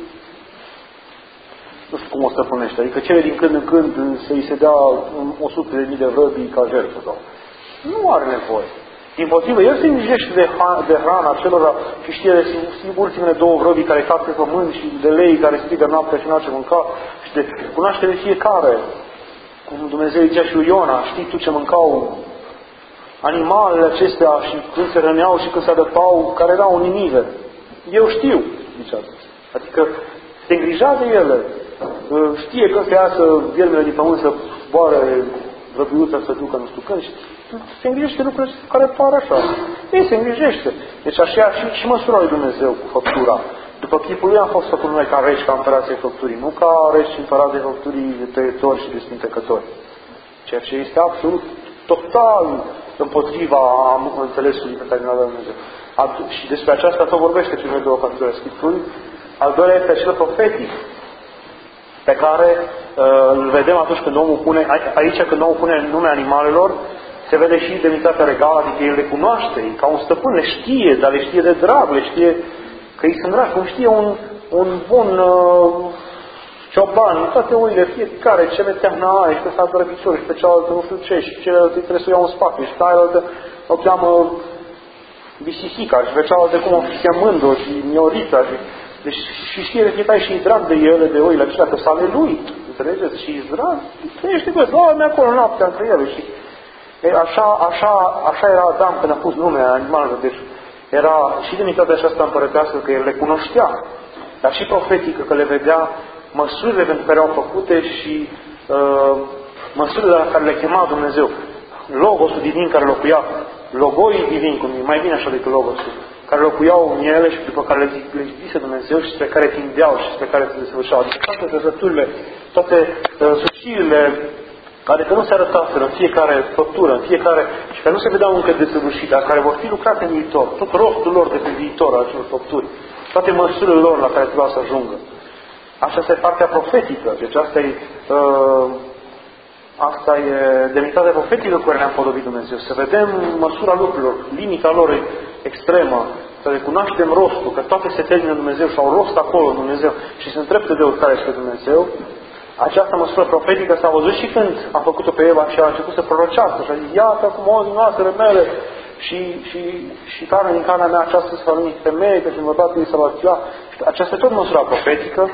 nu știu cum o stăpânește. Adică cele din când în când să-i se dea o sută de mii de vrăbii ca jertfă. Sau. Nu are nevoie. Dimpotrivă, El se îngrijește de, de hrana celor și știe de ultimele două vrăbii care cad pe pământ și de lei care strigă noaptea și n-au ce mânca și de cunoaște de fiecare. Cum Dumnezeu zicea și lui Iona, știi tu ce mâncau animalele acestea și când se răneau și când se adăpau, care erau în Ninive. Eu știu, zicea. Adică se îngrija de ele. Știe că se iasă viermele din pământ să boară vrăbiuța să ducă nu știu când și se îngrijește lucrurile care par așa. Ei se îngrijește. Deci așa și, și măsura lui Dumnezeu cu făptura. După chipul lui am fost făcut noi ca regi, ca împărații făpturii, nu ca regi și împărații făpturii de tăietori și de sfintecători. Ceea ce este absolut, total împotriva înțelesului pe care ne-a dat Dumnezeu. Și despre aceasta tot vorbește primele două capitole Scripturii. Al doilea este acel profetic pe care uh, îl vedem atunci când omul pune, aici când omul pune nume animalelor, se vede și demnitatea regală, adică el le cunoaște, ca un stăpân, le știe, dar le știe de drag, le știe că îi sunt dragi, cum știe un, un bun uh, cioban, toate oile, fiecare, ce meteahna are, și pe asta răbiciori, și pe cealaltă nu știu ce, și celălalt trebuie să o iau în spate, și pe aia o cheamă bisisica, și pe cealaltă cum o cheamând-o, și miorita, și, deci, și știe de fiecare și e drag de ele, de oile acelea, că s-ale lui, înțelegeți? Și e drag, trăiește cu el, doamne acolo noaptea între ele, și e, așa, așa, așa era Adam când a pus numele animalelor, deci era și demnitatea aceasta împărătească că el le cunoștea, dar și profetică că le vedea măsurile pentru care au făcute și uh, măsurile la care le chema Dumnezeu. Logosul divin care locuia, logoi divin, cum e mai bine așa decât logosul, care locuiau în ele și după care le, le zise Dumnezeu și spre care tindeau și spre care se desfășurau. Adică toate trăsăturile, toate uh, sucirile, adică nu se arătaseră în fiecare făptură, în fiecare, și care nu se vedeau încă desăvârșite, dar care vor fi lucrate în viitor, tot rostul lor de pe viitor al acelor făpturi, toate măsurile lor la care trebuia să ajungă. Așa este partea profetică, deci asta e, uh, asta e demnitatea profetică cu care ne-a împodobit Dumnezeu. Să vedem măsura lucrurilor, limita lor extremă, să recunoaștem rostul, că toate se termină în Dumnezeu și au rost acolo în Dumnezeu și se întreptă de oricare este Dumnezeu. Această măsură profetică s-a văzut și când a făcut-o pe Eva și a început să prorocească și a zis, iată cum o din noastră mele și, și, și carne din carnea mea aceasta să va veni femeie, că din bărbatul ei să va fia. Aceasta e tot măsura profetică,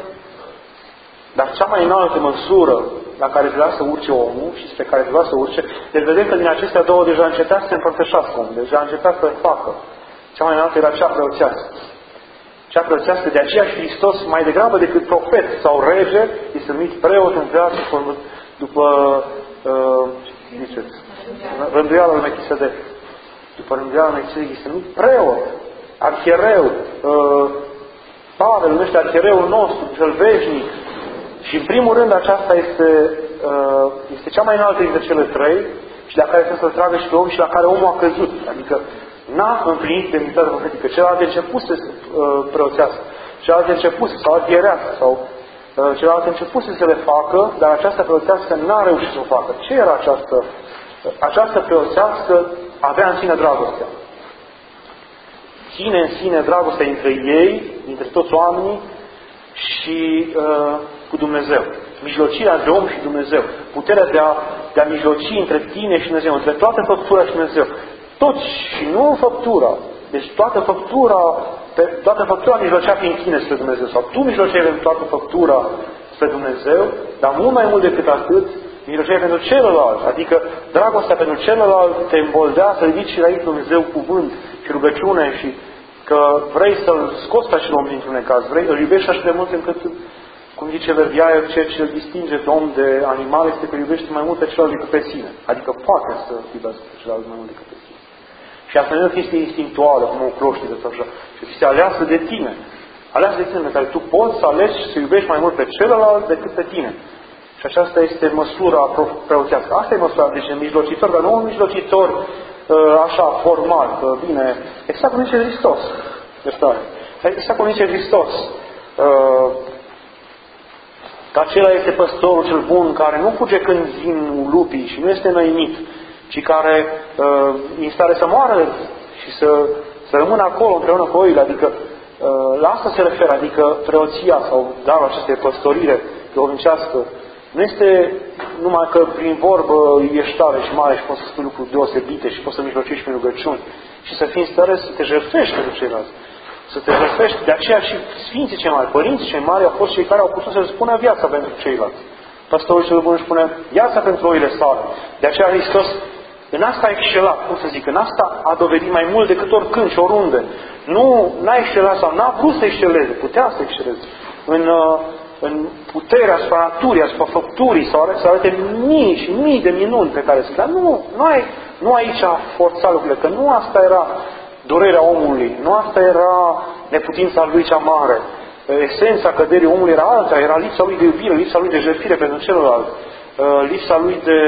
dar cea mai înaltă măsură la care trebuia să urce omul și spre care trebuia să urce, deci vedem că din acestea două deja începea să se împărtășească omul, deja începea să facă. Cea mai înaltă era cea preoțească. Cea preoțească, de aceea și Hristos, mai degrabă decât profet sau rege, este numit preot în viață după uh, ziceți, rânduiala lui Melchisedec. După rânduiala lui Melchisedec este numit preot, arhiereu, uh, Pavel numește arhiereul nostru, cel veșnic. Și în primul rând aceasta este, uh, este cea mai înaltă dintre cele trei și la care trebuie să-l tragă și pe om și la care omul a căzut. Adică n-a împlinit demnitatea profetică. Celălalt început să se uh, preoțească, celălalt început sau arhierească sau uh, celălalt început să se le facă, dar această preoțească n-a reușit să o facă. Ce era această? Uh, această preoțească avea în sine dragostea. Ține în sine dragostea între ei, între toți oamenii și uh, cu Dumnezeu. Mijlocirea între om și Dumnezeu. Puterea de a, de a mijloci între tine și Dumnezeu, între toată făptura și Dumnezeu. Toți și nu făptura. Deci toată făptura, toată făptura mijlocea prin tine spre Dumnezeu. Sau tu mijloceai pentru toată făptura spre Dumnezeu, dar mult mai mult decât atât, mijloceai pentru celălalt. Adică dragostea pentru celălalt te îmboldea să ridici și la ei Dumnezeu cuvânt și rugăciune și că vrei să-l scoți pe acel om dintr-un necaz, vrei, îl iubești așa de mult încât, cum zice Verbiaev, ceea ce îl distinge pe om de animal este că iubește mai mult pe celălalt decât pe sine. Adică poate să iubească pe celălalt mai mult decât pe sine. Și asta nu este instinctuală, cum o cloști de așa, ci este aleasă de tine. Aleasă de tine, pe care tu poți să alegi să iubești mai mult pe celălalt decât pe tine. Și aceasta este măsura preoțească. Asta e măsura, deci mijlocitor, dar nu un mijlocitor așa, formal, că bine, exact cum zice Hristos. Exact cum zice Hristos. Că acela este păstorul cel bun care nu fuge când vin lupii și nu este înăimit, ci care uh, e în stare să moară și să, să rămână acolo împreună cu oile. Adică uh, la asta se referă, adică preoția sau darul acestei păstorire duhovnicească. Nu este numai că prin vorbă ești tare și mare și poți să spui lucruri deosebite și poți să mijlocești prin rugăciuni și să fii în stare să te jertfești pentru ceilalți. Să te jertfești. De aceea și Sfinții cei mari, părinții cei mari au fost cei care au putut să-și spună viața pentru ceilalți. Păstorul cel bun își spune viața pentru oile sale. De aceea Hristos în asta a excelat, cum să zic, în asta a dovedit mai mult decât oricând și oriunde. Nu n-a excelat sau n-a vrut să exceleze, putea să exceleze. În, în puterea asupra naturii, asupra făpturii, să arate mii și mii de minuni pe care se dar nu, nu, ai, nu aici a forțat lucrurile, că nu asta era durerea omului, nu asta era neputința lui cea mare. Esența căderii omului era alta, era lipsa lui de iubire, lipsa lui de jertfire pentru celălalt, lipsa lui de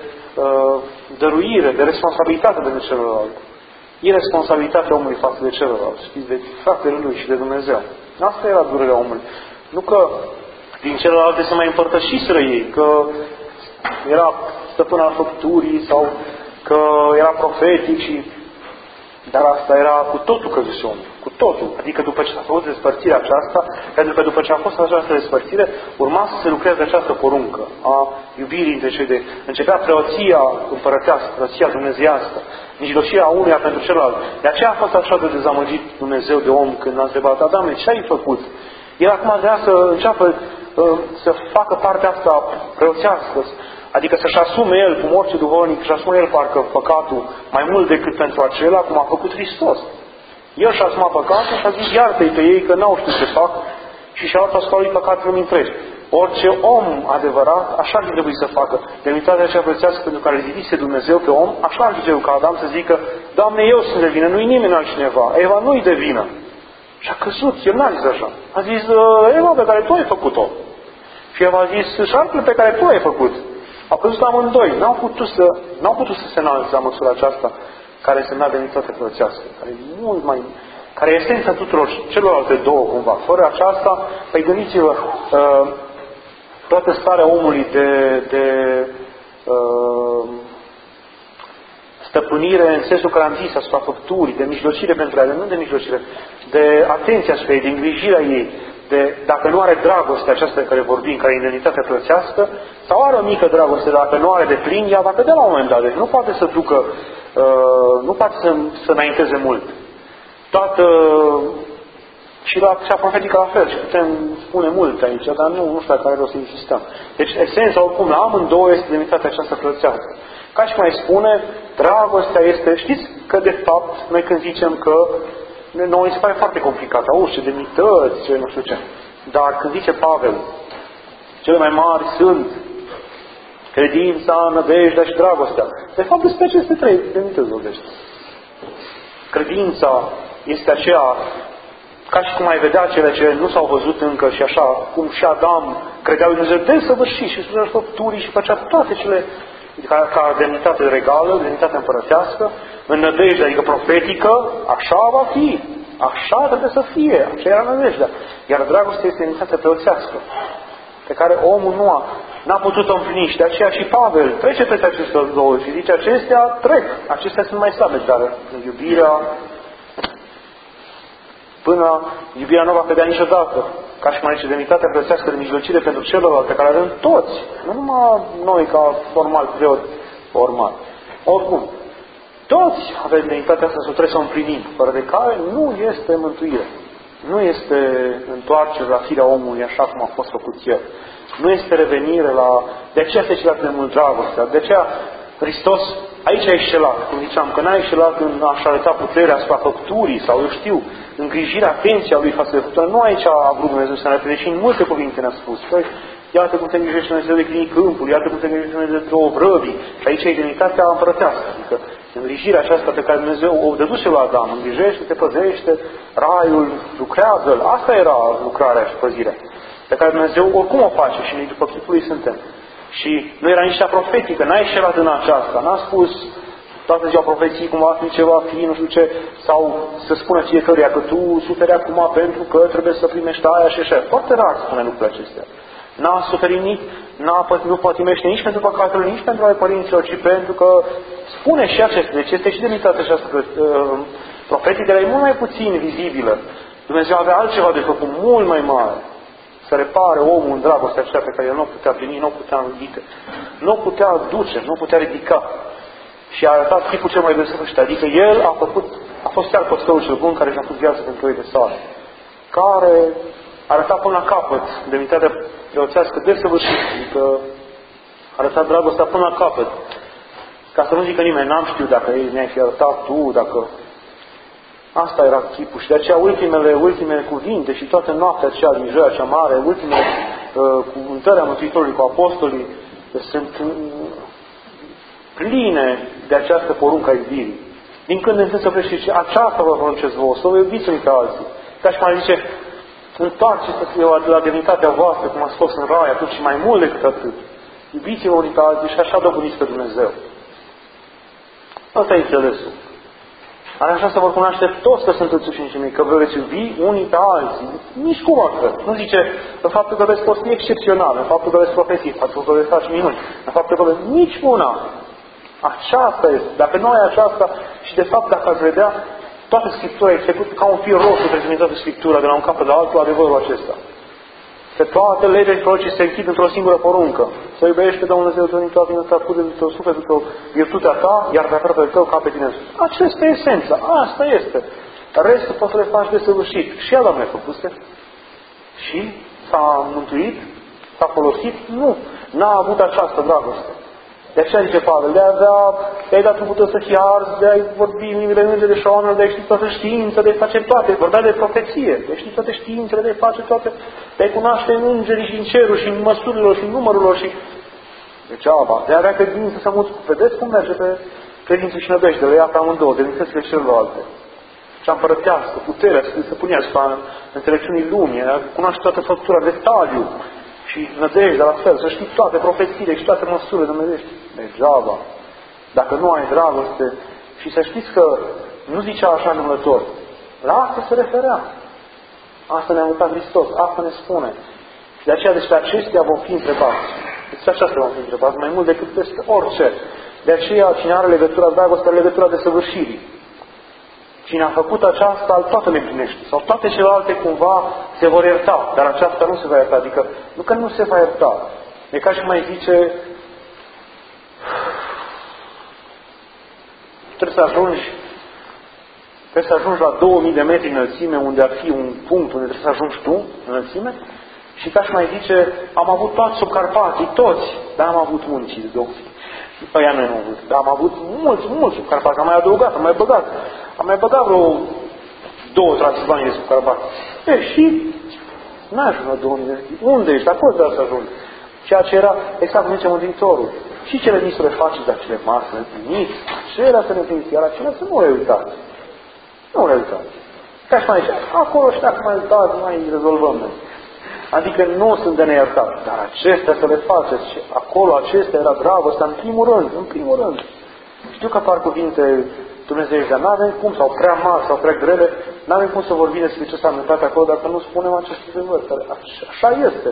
dăruire, de responsabilitate pentru celălalt. Irresponsabilitatea omului față de celălalt, știți, de fratele lui și de Dumnezeu. Asta era durerea omului. Nu că din celelalte se mai împărtășiseră ei, că era stăpân al făpturii sau că era profetic și... Dar asta era cu totul căzuse omul. Cu totul. Adică după ce s-a făcut despărțirea aceasta, pentru că după ce a fost această despărțire, urma să se lucreze această poruncă a iubirii între cei de... Începea preoția împărătească, preoția dumnezeiască, mijlocirea unuia pentru celălalt. De aceea a fost așa de dezamăgit Dumnezeu de om când a întrebat, Adame, ce ai făcut? El acum vrea să înceapă să facă partea asta preoțească, adică să-și asume el, cum orice duhovnic, și asume el parcă păcatul mai mult decât pentru acela, cum a făcut Hristos. El și-a asumat păcatul și a zis, iartă-i pe ei că n-au știut ce fac și și-a luat asupra lui păcatul lumii întregi. Orice om adevărat, așa ar trebui să facă. Demnitatea aceea prețească pentru care zidise Dumnezeu pe om, așa ar trebui ca Adam să zică, Doamne, eu sunt de vină, nu-i nimeni altcineva, Eva nu-i de vină. Și a căzut, el n-a zis așa. A zis, Eva pe care tu ai făcut-o. Și Eva a zis, șarpele pe care tu ai făcut. Au căzut amândoi. N-au putut să, n-au putut să se înalțe la măsura aceasta care însemna demnitate preoțească, care e mult mai, care e esența tuturor celorlalte două cumva. Fără aceasta, păi gândiți-vă, uh, toată starea omului de, de uh, stăpânire în sensul care am zis asupra făpturii, de mijlocire pentru ele, nu de mijlocire, de atenția asupra ei, de îngrijirea ei, de dacă nu are dragoste aceasta de care vorbim, care e identitatea plățească, sau are o mică dragoste, dacă nu are de plin, ea va cădea la un moment dat. Deci nu poate să ducă, uh, nu poate să, să înainteze mult. Toată, și la cea profetică la fel, și putem spune mult aici, dar nu, nu știu dacă are rost să insistăm. Deci esența, oricum, la amândouă este identitatea aceasta plățească. Ca și mai spune, dragostea este, știți că de fapt, noi când zicem că noi se pare foarte complicat, auzi ce demnități, ce nu știu ce. Dar când zice Pavel, cele mai mari sunt credința, nădejdea și dragostea. De fapt, despre aceste trei demnități vorbește. Credința este aceea, ca și cum ai vedea cele ce nu s-au văzut încă și așa, cum și Adam credea lui Dumnezeu desăvârșit și spunea făpturii și făcea toate cele ca, ca demnitate regală, demnitate împărătească, în nădejde, adică profetică, așa va fi. Așa trebuie să fie. Așa era nădejdea. Iar dragostea este demnitatea preoțească, pe care omul nu a, n-a putut-o împlini. Și de aceea și Pavel trece peste aceste două și zice, acestea trec. Acestea sunt mai slabe, dar iubirea până iubirea nu va cădea niciodată. Ca și mai zice, demnitatea preoțească de mijlocire pentru celorlalți, pe care avem toți. Nu numai noi ca formal preot formal. Oricum, toți avem demnitatea asta să trebuie să o împlinim, fără de care nu este mântuire. Nu este întoarcere la firea omului așa cum a fost făcut el. Nu este revenire la... De aceea se celat de mult dragostea. De aceea Hristos aici a excelat. Cum ziceam, că n-a excelat în a-și arăta puterea asupra făpturii sau, eu știu, îngrijirea, atenția lui față de făptură. Nu aici a vrut Dumnezeu să ne arăte, deși în multe cuvinte ne-a spus. Păi, iată cum te îngrijește Dumnezeu de câinii câmpul, iată cum te îngrijește Dumnezeu de două vrăbii. Și aici e identitatea împărătească. Adică îngrijirea aceasta pe care Dumnezeu o dăduse la Adam. Îngrijește, te păzește, raiul, lucrează-l. Asta era lucrarea și păzirea. Pe care Dumnezeu oricum o face și noi după chipul lui suntem. Și nu era nici cea profetică, n-a ieșerat în aceasta, n-a spus toată ziua profeții cum va fi, ce va fi, nu știu ce, sau să spună fiecăruia că tu suferi acum pentru că trebuie să primești aia și așa. Foarte rar spune lucrurile acestea. N-a suferit nici, n-a, nu pătimește nici pentru păcatele, nici pentru ale părinților, ci pentru că spune și acestea. Deci este și demnitatea aceasta uh, profetică, dar e mult mai puțin vizibilă. Dumnezeu avea altceva de făcut, mult mai mare. Să repare omul în dragostea aceea pe care el nu o putea primi, nu o putea învite, nu o putea duce, nu o putea ridica. Și a arătat chipul cel mai desăvârșit. Adică el a făcut, a fost chiar păstorul cel bun care și-a făcut viață pentru ei de sale. Care a arătat până la capăt demnitatea preoțească desăvârșită. Adică a arătat dragostea până la capăt. Ca să nu zică nimeni, n-am știut dacă ei mi-ai fi arătat tu, dacă... Asta era chipul și de aceea ultimele, ultimele cuvinte și toată noaptea aceea din joia cea mare, ultimele uh, cuvântări a Mântuitorului cu apostolii sunt uh, pline de această poruncă a iubirii. Din când în când să vreți și aceasta vă poruncesc vouă, să vă iubiți unii pe alții. Ca și mai zice, întoarceți-vă la, la demnitatea voastră, cum a spus în rai, atunci și mai mult decât atât. Iubiți-vă unii pe alții și așa dobândiți pe Dumnezeu. Asta e înțelesul. Are așa să vă cunoaște toți că sunt ucenicii mei, că vă veți iubi unii pe alții. Nici cum altfel. Nu zice în faptul că veți posti excepțional, în faptul că veți profeții, în faptul că veți face minuni, în faptul că veți... Nici una. Aceasta este. Dacă nu ai aceasta și de fapt dacă ați vedea, toată Scriptura e făcută ca un fir roșu prezentată Scriptura de la un capăt la altul, adevărul acesta. Pe toate legile și prorocii se închid într-o singură poruncă. Să iubești pe Domnul Dumnezeu din toată inima ta, cu de tău suflet, cu tău, virtutea ta, iar pe aproapele tău ca pe tine. Aceasta e esența. Asta este. Restul poți să le faci desăvârșit. Și Adam le-a făcuse. Și s-a mântuit, s-a folosit. Nu. N-a avut această dragoste. De aceea zice Pavel, de-a avea, de-ai dat un să fii ars, de-ai vorbi în limbile îngeri de șoană, de-ai ști toată știință, de-ai face toate. Vorbea de profeție, de-ai ști toate științele, de-ai face toate, de-ai cunoaște în îngerii și în cerul și în măsurilor și în numărurilor și... Degeaba, de-a avea credință să mulți. Vedeți cum merge pe credință și nădejdele, ea pe amândouă, demnitățile celorlalte. Cea împărătească, puterea, să punea asupra înțelepciunii lumii, cunoaște toată făptura, detaliu. Și nădejdea la fel, să știi toate profețiile și toate măsurile dumnezeiești. Degeaba. Dacă nu ai dragoste, și să știți că nu zicea așa numător. La asta se referea. Asta ne-a uitat Hristos, asta ne spune. Și de aceea despre acestea vom fi întrebați. Despre aceasta vom fi întrebați, mai mult decât despre orice. De aceea, cine are legătura dragostea, are legătura de săvârșirii. Cine a făcut aceasta, al toate le împlinește. Sau toate celelalte cumva se vor ierta, dar aceasta nu se va ierta. Adică, nu că nu se va ierta. E ca și mai zice, trebuie să ajungi, trebuie să ajungi la două mii de metri înălțime, unde ar fi un punct unde trebuie să ajungi tu, înălțime, și ca și mai zice, am avut toți sub Carpatii, toți, dar am avut muncii de două. Aia noi nu am avut, dar am avut mulți, mulți sub Carpatii, am mai adăugat, am mai băgat, am mai băgat vreo două Transilvanie sub Carpatii. E, și n-ai ajuns la două mii de metri. Unde ești? Acolo trebuie să ajungi. Ceea ce era, exact cum zice Mântuitorul. Și cele mici să le faceți, dar cele mari să le împliniți. Acelea să le împliniți, iar acelea să nu le uitați. Nu le uitați. Ca și mai zice, acolo și dacă mai uitați, mai rezolvăm noi. Adică nu sunt de neiertat, dar acestea să le faceți. Și acolo acestea era dragostea în primul rând, în primul rând. Știu că apar cuvinte dumnezeiești, dar n-avem cum, sau prea mari, sau prea grele, n-avem cum să vorbim despre ce s-a întâmplat acolo dacă nu spunem acest adevăr. Așa este.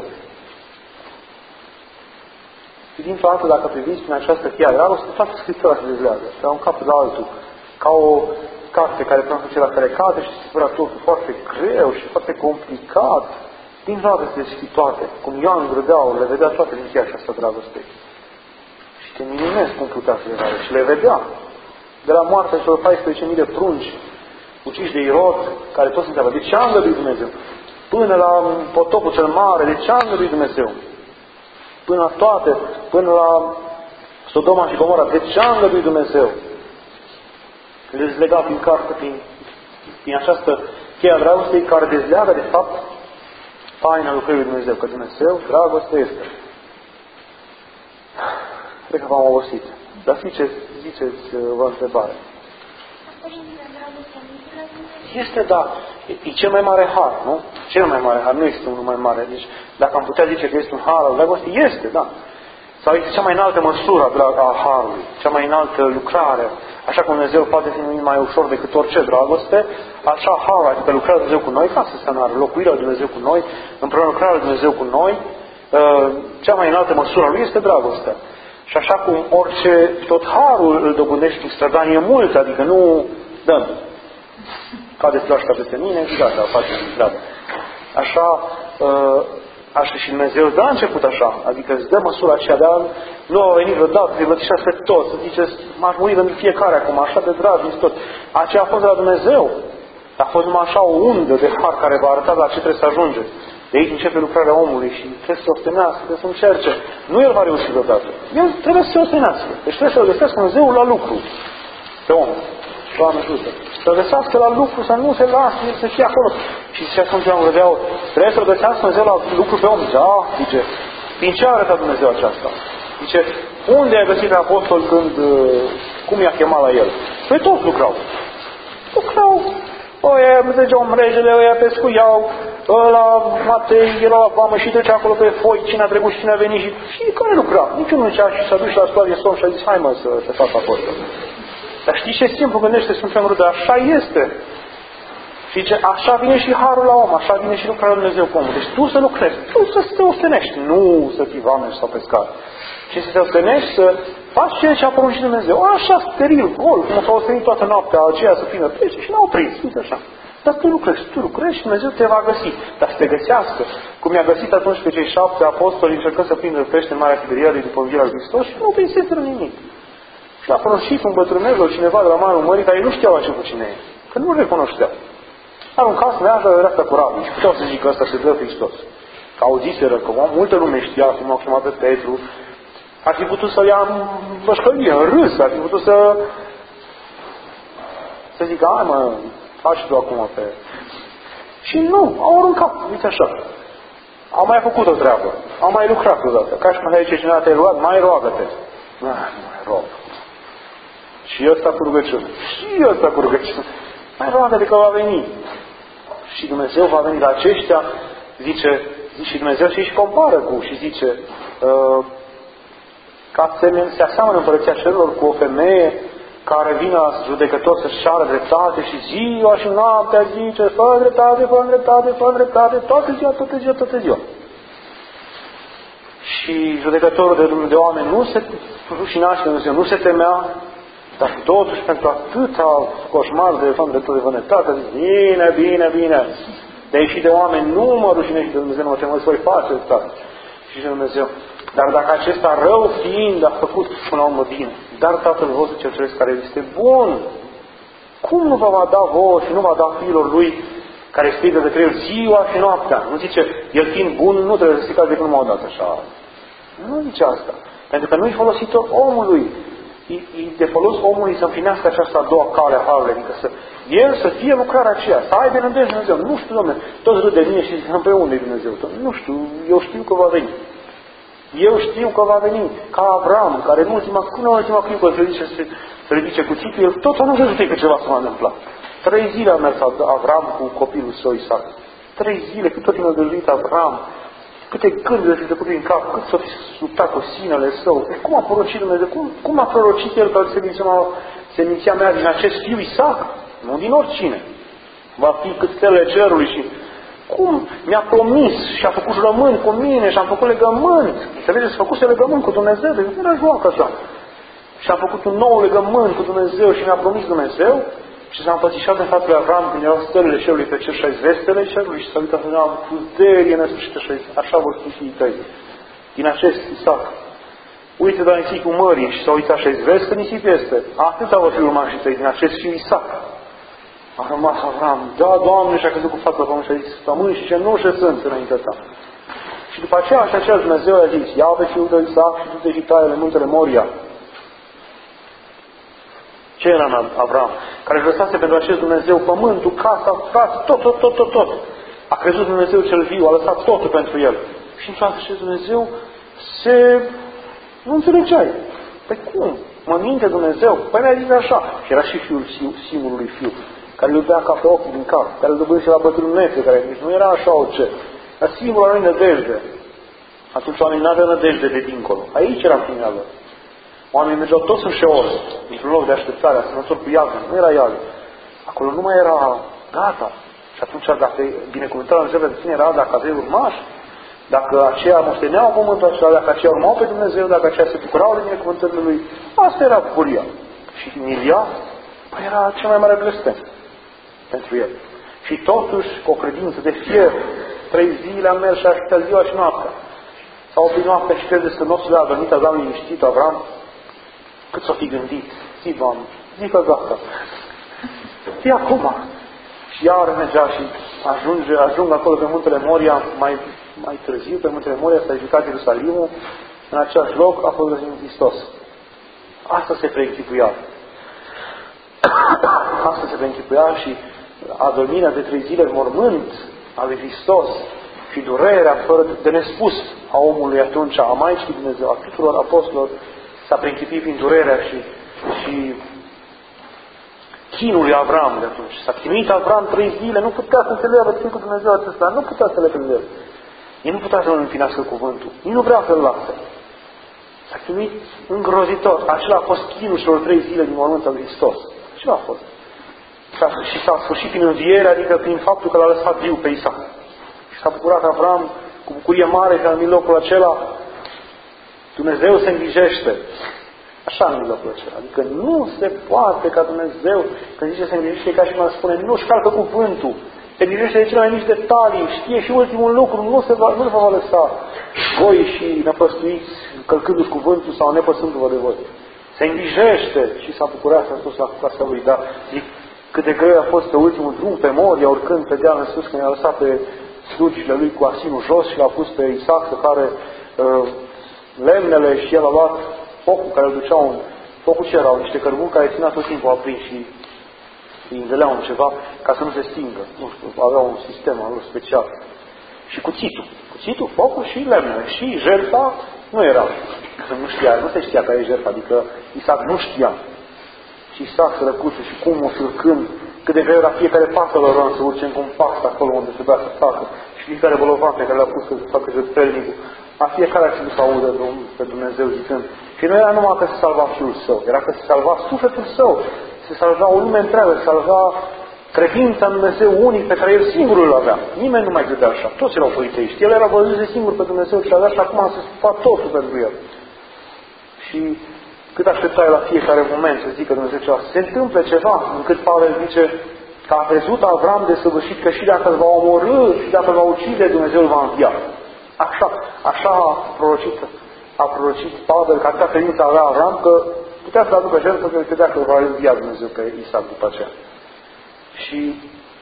Și dintr-o dată, dacă priviți prin această cheia de dragoste, toată Scriptura se dezleagă. Se un cap la altul. Ca o carte care până face la ferecate și se spera totul foarte greu și foarte complicat. Dintr-o dată se deschid toate. Cum Ioan Grădeau le vedea toate din cheia această dragoste. Și te minunezi cum putea să le vadă. Și le vedea. De la moartea celor paisprezece mii de prunci, uciși de Irod, care toți se întreabă, de ce a îngăduit Dumnezeu? Până la potopul cel mare, de ce a îngăduit Dumnezeu? Până la toate, până la Sodoma și Gomora, de ce a îngăduit Dumnezeu? Le dezlega prin carte, prin, prin această cheia dragostei care dezleagă, de fapt, taina lucrării lui Dumnezeu, că Dumnezeu, dragoste este. Cred că v-am obosit. Dar ziceți, ziceți vă întrebare. Este, da, e cel mai mare har, nu? Cel mai mare har, nu este unul mai mare. Deci, dacă am putea zice că este un har al dragostei, este, da. Sau este cea mai înaltă măsură a harului, cea mai înaltă lucrare. Așa cum Dumnezeu poate fi numit mai ușor decât orice dragoste, așa harul, adică lucrarea Dumnezeu cu noi, ca să se înară, locuirea lui Dumnezeu cu noi, împreună lucrarea lui Dumnezeu cu noi, cea mai înaltă măsură a lui este dragostea. Și așa cum orice, tot harul îl dobândești în strădanie mult, adică nu dăm. Cade flașca peste mine și gata, facem treabă. Așa, așa și Dumnezeu de la început așa, adică îți dă măsura aceea, dar nu a venit vreodată, să-i vătișați pe toți, să ziceți, m-aș muri pentru fiecare acum, așa de dragi, tot. Aceea a fost de la Dumnezeu. A fost numai așa o undă de har care va arăta la ce trebuie să ajunge. De aici începe lucrarea omului și trebuie să o ostenească, trebuie să încerce. Nu el va reuși vreodată. El trebuie să se ostenească. Deci trebuie să-l găsească Dumnezeul la lucru. Pe om. Doamne ajută. Să-l găsească la lucru, să nu se lasă, să fie acolo. Și zice atunci am vedeau, trebuie să-l găsească Dumnezeu la lucru pe om. Da, zice. Prin ce a arătat Dumnezeu aceasta? Zice, unde ai găsit apostol când, cum i-a chemat la el? Păi toți lucrau. Lucrau. Oia mergeau mrejele, oia pescuiau, ăla Matei era la vamă și trecea acolo pe foi, cine a trecut și cine a venit și, și care lucra. Niciunul zicea și s-a dus la Sclavie Somn și a zis, hai mă să se facă apostol. Dar știi ce simplu gândește Sfântul Rude? Așa este. Și zice, așa vine și harul la om, așa vine și lucrarea lui Dumnezeu cu omul. Deci tu să lucrezi, tu să te ostenești, nu să fii vameș sau pescar. Și să te ostenești, să faci ceea ce a poruncit Dumnezeu. Așa, steril, gol, cum s-a ostenit toată noaptea aceea să vină pește și n-a oprit, uite așa. Dar tu lucrezi, tu lucrezi și Dumnezeu te va găsi. Dar să te găsească, cum i-a găsit atunci pe cei șapte apostoli încercând să prindă pește în Marea Tiberiadei după învierea lui Hristos și nu prinseseră nimic. Și a folosit un bătrânel cineva de la Marul Mării care nu știau ce cu cine e, că nu recunoșteau. Aruncați leaja de asta cu rabul și puteau să zică că ăsta se dă Hristos. Că auziseră, că multă lume știa cum au chemat pe Petru. Ar fi putut să ia în bășcălie, în râs, ar fi putut să să zică, hai mă, faci tu acum pe... Și nu, au aruncat, uite așa. Au mai făcut o treabă, au mai lucrat odată. Ca și cum zice cineva, te-ai rugat, mai roagă-te. Nu mai rog. Și ăsta cu rugăciune. Și ăsta cu rugăciune. Mai roagă-te că va veni. Și Dumnezeu va veni la aceștia, zice, zice și Dumnezeu și își compară cu, și zice, uh, ca se aseamănă împărăția cerurilor cu o femeie care vine la judecător să-și ceară dreptate și ziua și noaptea zice, fă dreptate, fă dreptate, fă dreptate, toată ziua, toată ziua, toată ziua. Și judecătorul de, de oameni nu se rușinaște, nu se temea Dar totuși, pentru atâta coșmar de făm de tot de vânătate, zic, bine, bine, bine. De aici de oameni nu mă rușinești de Dumnezeu, nu mă trebuie să voi face asta. Și de Dumnezeu. Dar dacă acesta rău fiind a făcut până la urmă bine, dar Tatăl vostru cel ceresc care este bun, cum nu vă va da vouă și nu va da fiilor lui care strigă de trei ori ziua și noaptea? Nu zice, el fiind bun, nu trebuie să strigați decât numai o dată așa. Nu zice asta. Pentru că nu-i folositor omului. E, e de folos omului să împlinească această a doua cale a Harului, adică să el să fie lucrarea aceea, să aibă nădejde Dumnezeu. Nu știu, Doamne, toți râd de mine și zic, pe unde e Dumnezeu? Nu știu, eu știu că va veni. Eu știu că va veni, ca Avram, care în ultima, până în ultima clipă se ridice, se, se ridice cuțitul, el tot nu văzut că ceva se va întâmpla. Trei zile a mers Avram cu copilul său Isaac. Trei zile, cât tot timpul a găzduit Avram, câte gânduri se trecut prin cap, cât s-a fi subtat cu sinele său. Cum a prorocit Dumnezeu? Cum, cum a prorocit el că seminția mea din acest fiu Isaac? Nu din oricine. Va fi cât stelele cerului și... Cum mi-a promis și a făcut jurământ cu mine și am făcut legământ. Înțelegeți? S-a făcut legământ cu Dumnezeu, deci nu era joacă așa. Și am făcut un nou legământ cu Dumnezeu și mi-a promis Dumnezeu și s-a împățișat în fața lui Avram când erau stările cerului pe cer și vestele cerului și s-a uitat să am puterie nesfârșită și așa vor fi fiii tăi. Din acest Isaac. Uite la nisipul mării și s-a uitat și vezi că nisip este. Atâta vor fi urmașii tăi din acest fiu Isaac. A rămas Avram, da, Doamne, și a căzut cu fața pe pământ și a zis, stămâni și cenușe sunt înaintea ta. Și după aceea, și aceea Dumnezeu a zis, ia pe fiul tău Isaac și du-te și taie-le muntele Moria. Ce era în Avram? Care își lăsase pentru acest Dumnezeu pământul, casa, frați, tot, tot, tot, tot, tot. A crezut Dumnezeu cel viu, a lăsat totul pentru el. Și în toată acest Dumnezeu se... nu înțelegeai. Păi cum? Mă minte Dumnezeu? Păi mi-a zis așa. Și era și fiul singurului fiu, care îl dea ca pe ochii din cap, care îl dăbând și la bătrânețe, care nici nu era așa orice. Dar singura lui nădejde. Atunci oamenii nu aveau nădejde de dincolo. Aici era împlinirea lor. Oamenii mergeau toți în Șeol, într-un loc de așteptare, asemănător cu iadul. Nu era iadul. Acolo nu mai era gata. Și atunci, dacă binecuvântarea Dumnezeu de tine era, dacă aveai urmași, dacă aceia moșteneau pământul acela, dacă aceia urmau pe Dumnezeu, dacă aceia se bucurau de binecuvântările Lui, asta era bucuria. Și Ilia, păi era cel mai mare blestem pentru el. Și totuși, cu o credință de fier, trei zile am mers și așteptat ziua și noaptea. S-a oprit noaptea și crede că nu o să le-a venit, a dat liniștit Avram, cât s-o fi gândit. Zi, Doamne, zi că gata. Zi acum. Și iar mergea și ajunge, ajung acolo pe muntele Moria, mai, mai târziu, pe muntele Moria s-a edificat Ierusalimul, în același loc a fost găsit Hristos. Asta se preînchipuia. Asta se preînchipuia și adormirea de trei zile în mormânt a lui Hristos și durerea fără de nespus a omului atunci, a Maicii Dumnezeu, a tuturor apostolilor, s-a preînchipit prin durerea și, și chinul lui Avram de atunci. S-a chinuit Avram trei zile, nu putea să înțeleagă ce cu Dumnezeu acesta, nu putea să le prinde. El nu putea să nu împlinească cuvântul. Nici nu vrea să-l lase. S-a chinuit îngrozitor. Acela a fost chinul celor trei zile din mormântul lui Hristos. Acela a fost. Și s-a sfârșit prin înviere, adică prin faptul că l-a lăsat viu pe Isaac. Și s-a bucurat Avram cu bucurie mare că în mijlocul acela Dumnezeu se îngrijește. Așa în mijlocul acela. Adică nu se poate ca Dumnezeu, când zice se îngrijește, ca și mă spune, nu-și calcă cuvântul. Se îngrijește de cele mai mici detalii, știe și ultimul lucru, nu se va, nu se va lăsa voi și năpăstuiți, călcându-și cuvântul sau nepăsându-vă de voi. Se îngrijește și s-a bucurat, s-a spus la casa lui, dar zic, cât de greu a fost pe ultimul drum, pe Moria, urcând pe deal în sus, când i-a lăsat pe slugile lui cu asinul jos și l-a pus pe Isaac să care uh, lemnele și el a luat focul care îl duceau în... Focul ce erau? Niște cărbuni care ținea tot timpul aprins și îi înveleau în ceva ca să nu se stingă. Nu știu, aveau un sistem al lor special. Și cuțitul. Cuțitul, focul și lemnele. Și jertfa nu era. Că nu știa, nu se știa care e jertfa, adică Isaac nu știa. Și Isaac sărăcuțul și cum o surcând, cât de greu era fiecare pasă lor să urce în un pas acolo unde se bea să facă. Și fiecare bolovan pe care le-a pus să facă jertfelnicul. A fiecare a ținut să audă pe Dumnezeu zicând. Și nu era numai că se salva fiul său, era că se salva sufletul său, se salva o lume întreagă, se salva credința în Dumnezeu unic pe care el singur îl avea. Nimeni nu mai credea așa, toți erau politeiști. El era văzut de singur pe Dumnezeu ce avea și acum se fac totul pentru el. Și cât așteptai la fiecare moment să zică Dumnezeu ceva. Se întâmplă ceva, încât Pavel zice că a crezut Avram desăvârșit că și dacă îl va omorî, și dacă îl va ucide, Dumnezeu îl va învia. Așa, așa a prorocit, a prorocit Pavel, că atâta credință avea Avram, că putea să aducă jertfă, că credea că îl va învia Dumnezeu pe Isaac după aceea. Și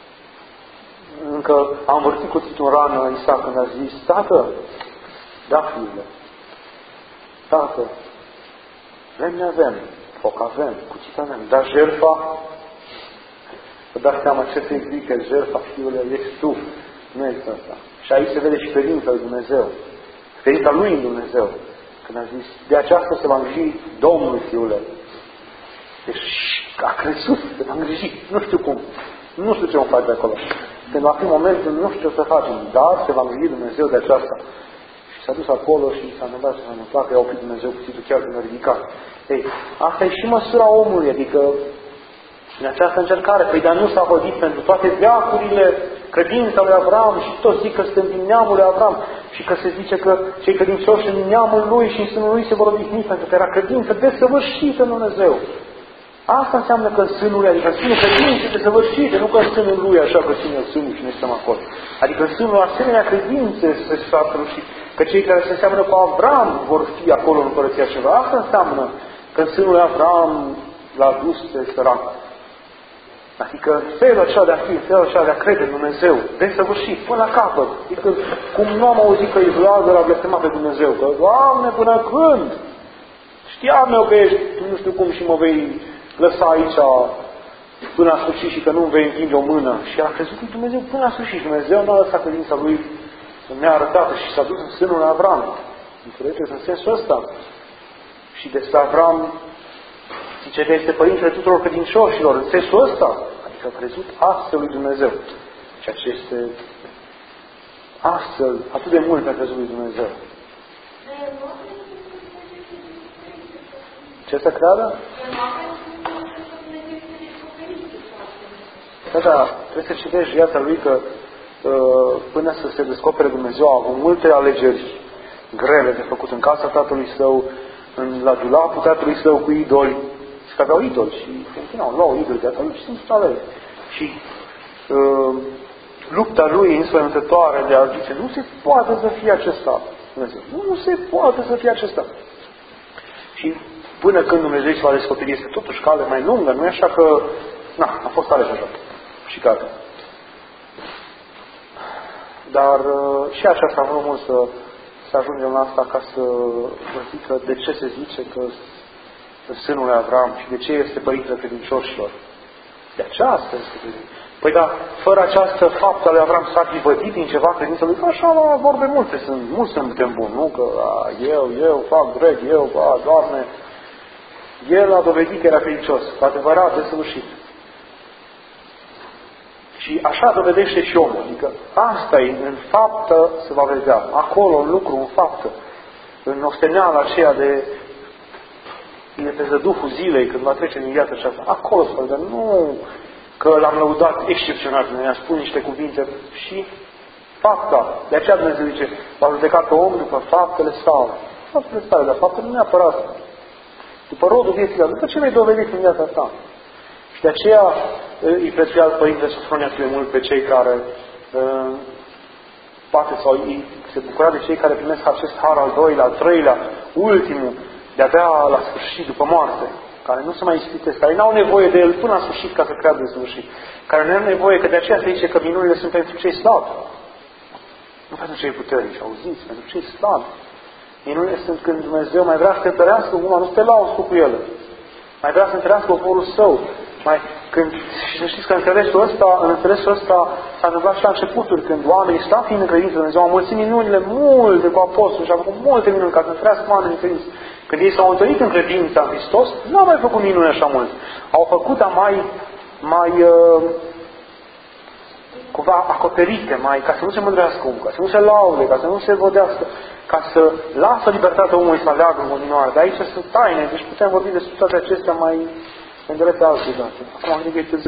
încă a învârtit cuțitul în rană Isaac când a zis, tată, da, fiule, tată, vrem avem, foc avem, cuțit avem, dar jertfa, vă dați seama ce se zice, jertfa, fiule, ești tu, nu este asta. Și aici se vede și credința lui Dumnezeu, credința lui în Dumnezeu, când a zis, de aceasta se va îngriji Domnul, fiule. Deci a crezut, se va îngriji, nu știu cum, nu știu ce vom face de acolo. Când va fi momentul, nu știu ce să facem, dar se va îngriji Dumnezeu de aceasta. Și s-a dus acolo și s-a întâmplat, s-a întâmplat că i-a oprit Dumnezeu cuțitul chiar când a ridicat. Ei, asta e și măsura omului, adică în această încercare, păi dar nu s-a hodit pentru toate veacurile credința lui Avram și toți zic că suntem din neamul lui Avram și că se zice că cei credincioși în neamul lui și în sânul lui se vor odihni pentru că era credință desăvârșită în Dumnezeu. Asta înseamnă că în sânul lui, adică în sânul credinței desăvârșite, nu că în sânul lui așa că ține sânul și noi stăm acolo. Adică în sânul asemenea credințe se s-a săvârșit, că cei care se seamănă cu Avram vor fi acolo în Împărăția ceva. Asta înseamnă că în sânul lui Avram l-a dus pe sărac. Adică felul acela de a fi, felul acela de a crede în Dumnezeu, desăvârșit, până la capăt. Adică cum nu am auzit că Iuliazar a blestemat pe Dumnezeu, că Doamne, până când? Știam eu că ești, nu știu cum, și mă vei lăsa aici până la sfârșit și că nu vei întinde o mână. Și a crezut că Dumnezeu până la sfârșit. Dumnezeu nu a lăsat credința lui nearătată și s-a dus în sânul lui Avram. Înțelegeți? În sensul ăsta. Și despre Avram zice că este părintele tuturor credincioșilor. În sensul ăsta. Adică a crezut astfel lui Dumnezeu. Ceea ce este astfel, atât de mult a crezut lui Dumnezeu. Ce să creadă? Da, da, trebuie să citești viața lui că uh, până să se descopere Dumnezeu a avut multe alegeri grele de făcut în casa tatălui său, în, la dulapul tatălui său cu idoli, și că aveau idoli și continuau, luau idoli de acolo și sunt alegeri. Și uh, lupta lui înspăimântătoare de a zice, nu se poate să fie acesta Dumnezeu, nu se poate să fie acesta. Și până când Dumnezeu se va descoperi, este totuși cale mai lungă, nu e așa că, na, a fost ales așa. Și gata. Dar și aceasta am vrut mult să, să ajungem la asta ca să vă zic că de ce se zice că în sânul lui Avram și de ce este părintele credincioșilor. De aceasta este credință. Păi da, fără această faptă lui Avram s-a fi vădit din ceva credință lui, că așa la vorbe multe sunt, mulți suntem buni, nu? Că a, eu, eu fac drept, eu, a, Doamne, el a dovedit că era credincios, cu adevărat desăvârșit. Și așa dovedește și omul. Adică asta e, în faptă se va vedea. Acolo, în lucru, în faptă. În osteneala aceea de e pe zăduful zilei, când va trece din viața aceasta. Acolo se va vedea. Nu că l-am lăudat excepțional. Ne-a spus niște cuvinte și fapta. De aceea Dumnezeu zice, va judeca pe om după faptele sale. Faptele sale, dar faptele nu neapărat. După rodul vieții, după ce vei dovedit în viața ta. Și de aceea îi prețuia Părintele Sofronie atât de mult pe cei care uh, poate sau îi se bucura de cei care primesc acest har al doilea, al treilea, ultimul, de-abia la sfârșit, după moarte, care nu se mai ispitesc, care n-au nevoie de el până la sfârșit ca să creadă în sfârșit, care nu au nevoie, că de aceea se zice că minunile sunt pentru cei slabi, nu pentru cei puternici, auziți, pentru cei slabi. Minunile sunt când Dumnezeu mai vrea să te întărească umă, nu să te lauzi cu ele. Mai vrea să întărească poporul său. Mai, când, și să știți că în înțelesul ăsta, în înțelesul ăsta s-a întâmplat și la începuturi, când oamenii stau fiind în credință, Dumnezeu a mulțit minunile multe cu apostoli și a făcut multe minuni ca să întărească oamenii în credință. Când ei s-au întâlnit în credința în Hristos, nu au mai făcut minuni așa mult. Au făcut-o mai, mai uh, cumva acoperite, mai, ca să nu se mândrească omul, ca să nu se laude, ca să nu se vădească, ca să lasă libertatea omului să aleagă în continuare. Dar aici sunt taine, deci putem vorbi despre toate acestea mai îndelet pe alții date. Acum,